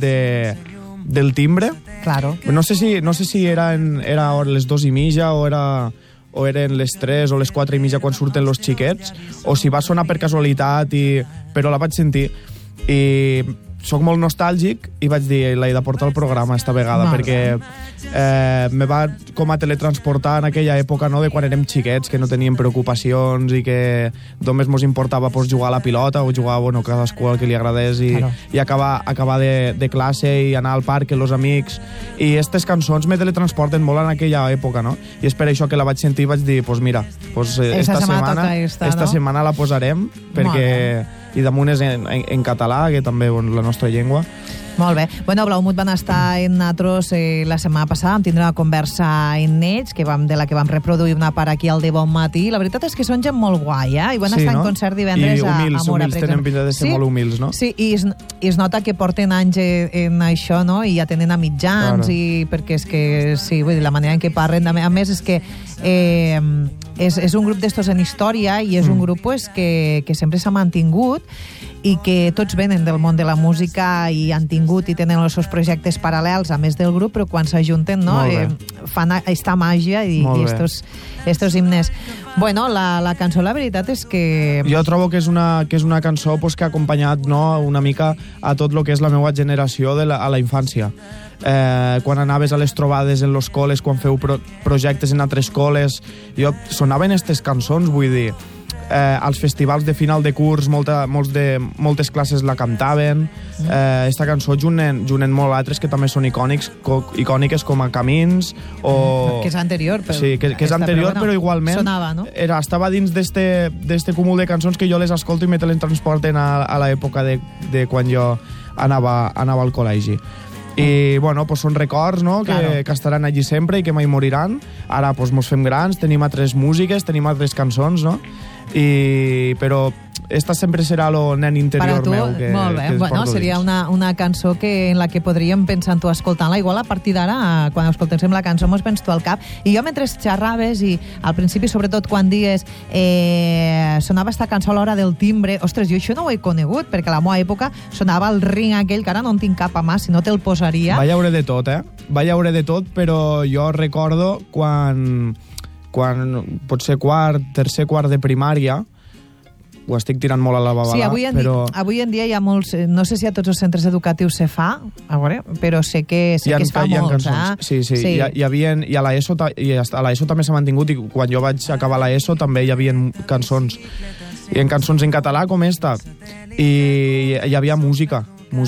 del timbre. Claro. No sé si era les 2:30 o eren les 3 o les 4:30 quan surten los xiquets, o si va sonar per casualitat, però la vaig sentir. I soc molt nostàlgic i vaig dir, l'he de portar al programa esta vegada, perquè me va com a teletransportar en aquella època, no?, de quan érem xiquets, que no teníem preocupacions i que només mos importava jugar a la pilota o jugar, bueno, cadascú al que li agradés i acabar de classe i anar al parc amb els amics. I aquestes cançons me teletransporten molt en aquella època, no? I és per això que la vaig sentir i vaig dir, pues mira, esta setmana la posarem, perquè... I damunt és en català, que també és la nostra llengua. Molt bé. Bueno, Blaumut van estar en nosaltres la setmana passada, vam tindre una conversa en ells, de la que vam reproduir una part aquí al De Bon Matí. La veritat és que són gent molt guai, i van estar en concert divendres a Mora. I tenen pinta de ser molt humils, no? Sí, i es nota que porten anys en això, no?, i ja tenen a mitjans, i perquè és que, sí, vull dir, la manera en què parlen, a més és que és un grup d'estos en història i és un grup pues, que sempre s'ha mantingut i que tots venen del món de la música i han tingut i tenen els seus projectes paral·lels a més del grup, però quan s'ajunten, no, fan aquesta màgia i estos himnes. Bueno, la cançó, la veritat és que... Jo trobo que és una cançó pues, que ha acompanyat, no, una mica a tot el que és la meva generació a la infància. Quan anaves a les trobades en les coles, quan feu projectes en altres coles, sonaven aquestes cançons, vull dir, als festivals de final de curs moltes classes la cantaven. Esta cançó junen molt altres que també són icòniques com a Camins o... Que és anterior, però... Sí, que és anterior, però igualment sonava, no? Estava dins d'este cúmul de cançons que jo les escolto i me teletransporten a l'època de quan jo anava al col·legi. I, bueno, pues són records, no?, que estaran allí sempre i que mai moriran. Ara, pues, mos fem grans, tenim altres músiques, tenim altres cançons, no? Però esta sempre serà el nen interior meu que molt bé, bueno, seria una cançó en la que podríem pensar en tu escoltant-la. Igual a partir d'ara, quan escoltem la cançó, mos vens tu al cap. I jo mentre xerraves, i al principi, sobretot quan digues sonava esta cançó a l'hora del timbre, ostres, jo això no ho he conegut, perquè a la meva època sonava el ring aquell, que ara no en tinc cap a mà, si no te'l posaria. Va haure de tot, va haure de tot, però jo recordo quan potser tercer quart de primària, ho estic tirant molt a la babalà, però... avui en dia hi ha molts... No sé si a tots els centres educatius se fa, a veure, però sé que es fa molts. Sí. I a l'ESO també s'ha mantingut, i quan jo vaig acabar l'ESO també hi havia cançons. Hi ha cançons en català com esta, i hi havia música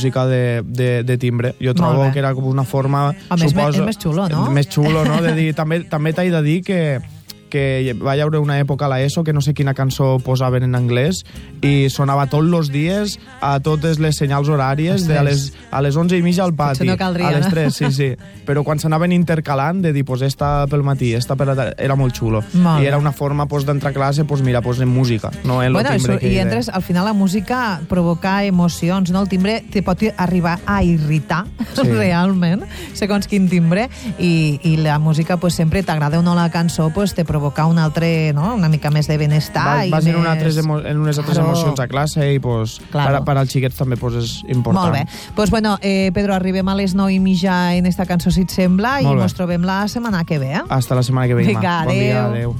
de timbre. Jo trobo que era com una forma... És més xulo, no? Més xulo, no? De dir, també t'he de dir que va haver una època a l'ESO que no sé quina cançó posaven en anglès i sonava tots els dies a totes les senyals horàries a les 11:30 al pati, no caldria, a les 3, sí. Però quan s'anaven intercalant de dir, pues esta pel matí, esta per la tarda, era molt xulo. I era una forma d'entrar a classe, pues mira, en música, no en el timbre. I entres, al final la música provoca emocions, no? El timbre te pot arribar a irritar realment, segons quin timbre, i la música pues sempre t'agrada o no la cançó, pues te provoca un altre, no?, una mica més de benestar. Vas en unes altres emocions a classe i pues, per als xiquets també pues, és important. Molt bé. Pues bueno, Pedro, arribem a les 9:30 en esta cançó, si et sembla, i ens trobem la setmana que ve. Hasta la setmana que ve, Vinga, bon dia, adeu.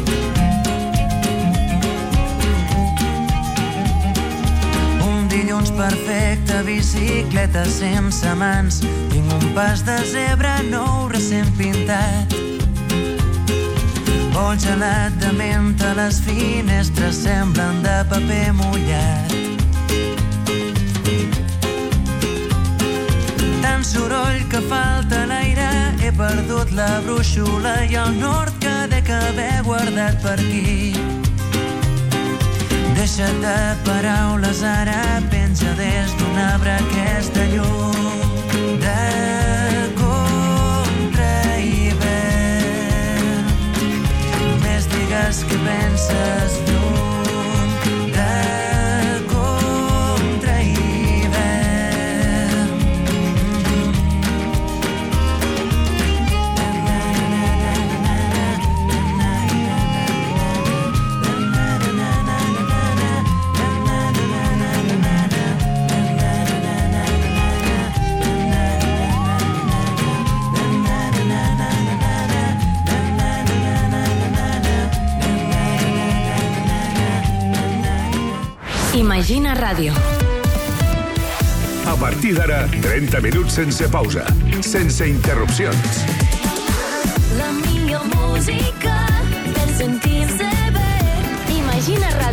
Un dilluns perfecte, bicicleta sense mans. Tinc un pas de zebra nou recent pintat. Vol gelat de menta, les finestres semblen de paper mullat. Tant soroll que falta l'aire, he perdut la brúixola i el nord que dec haver guardat per aquí. Deixa't de paraules, ara penja des d'un arbre aquesta llum de contrahivern. Més digues que penses lluny de contrahivern. Imagina Ràdio. A partir d'ara, 30 minuts sense pausa, sense interrupcions. La millor música per sentir-se bé. Imagina Ràdio.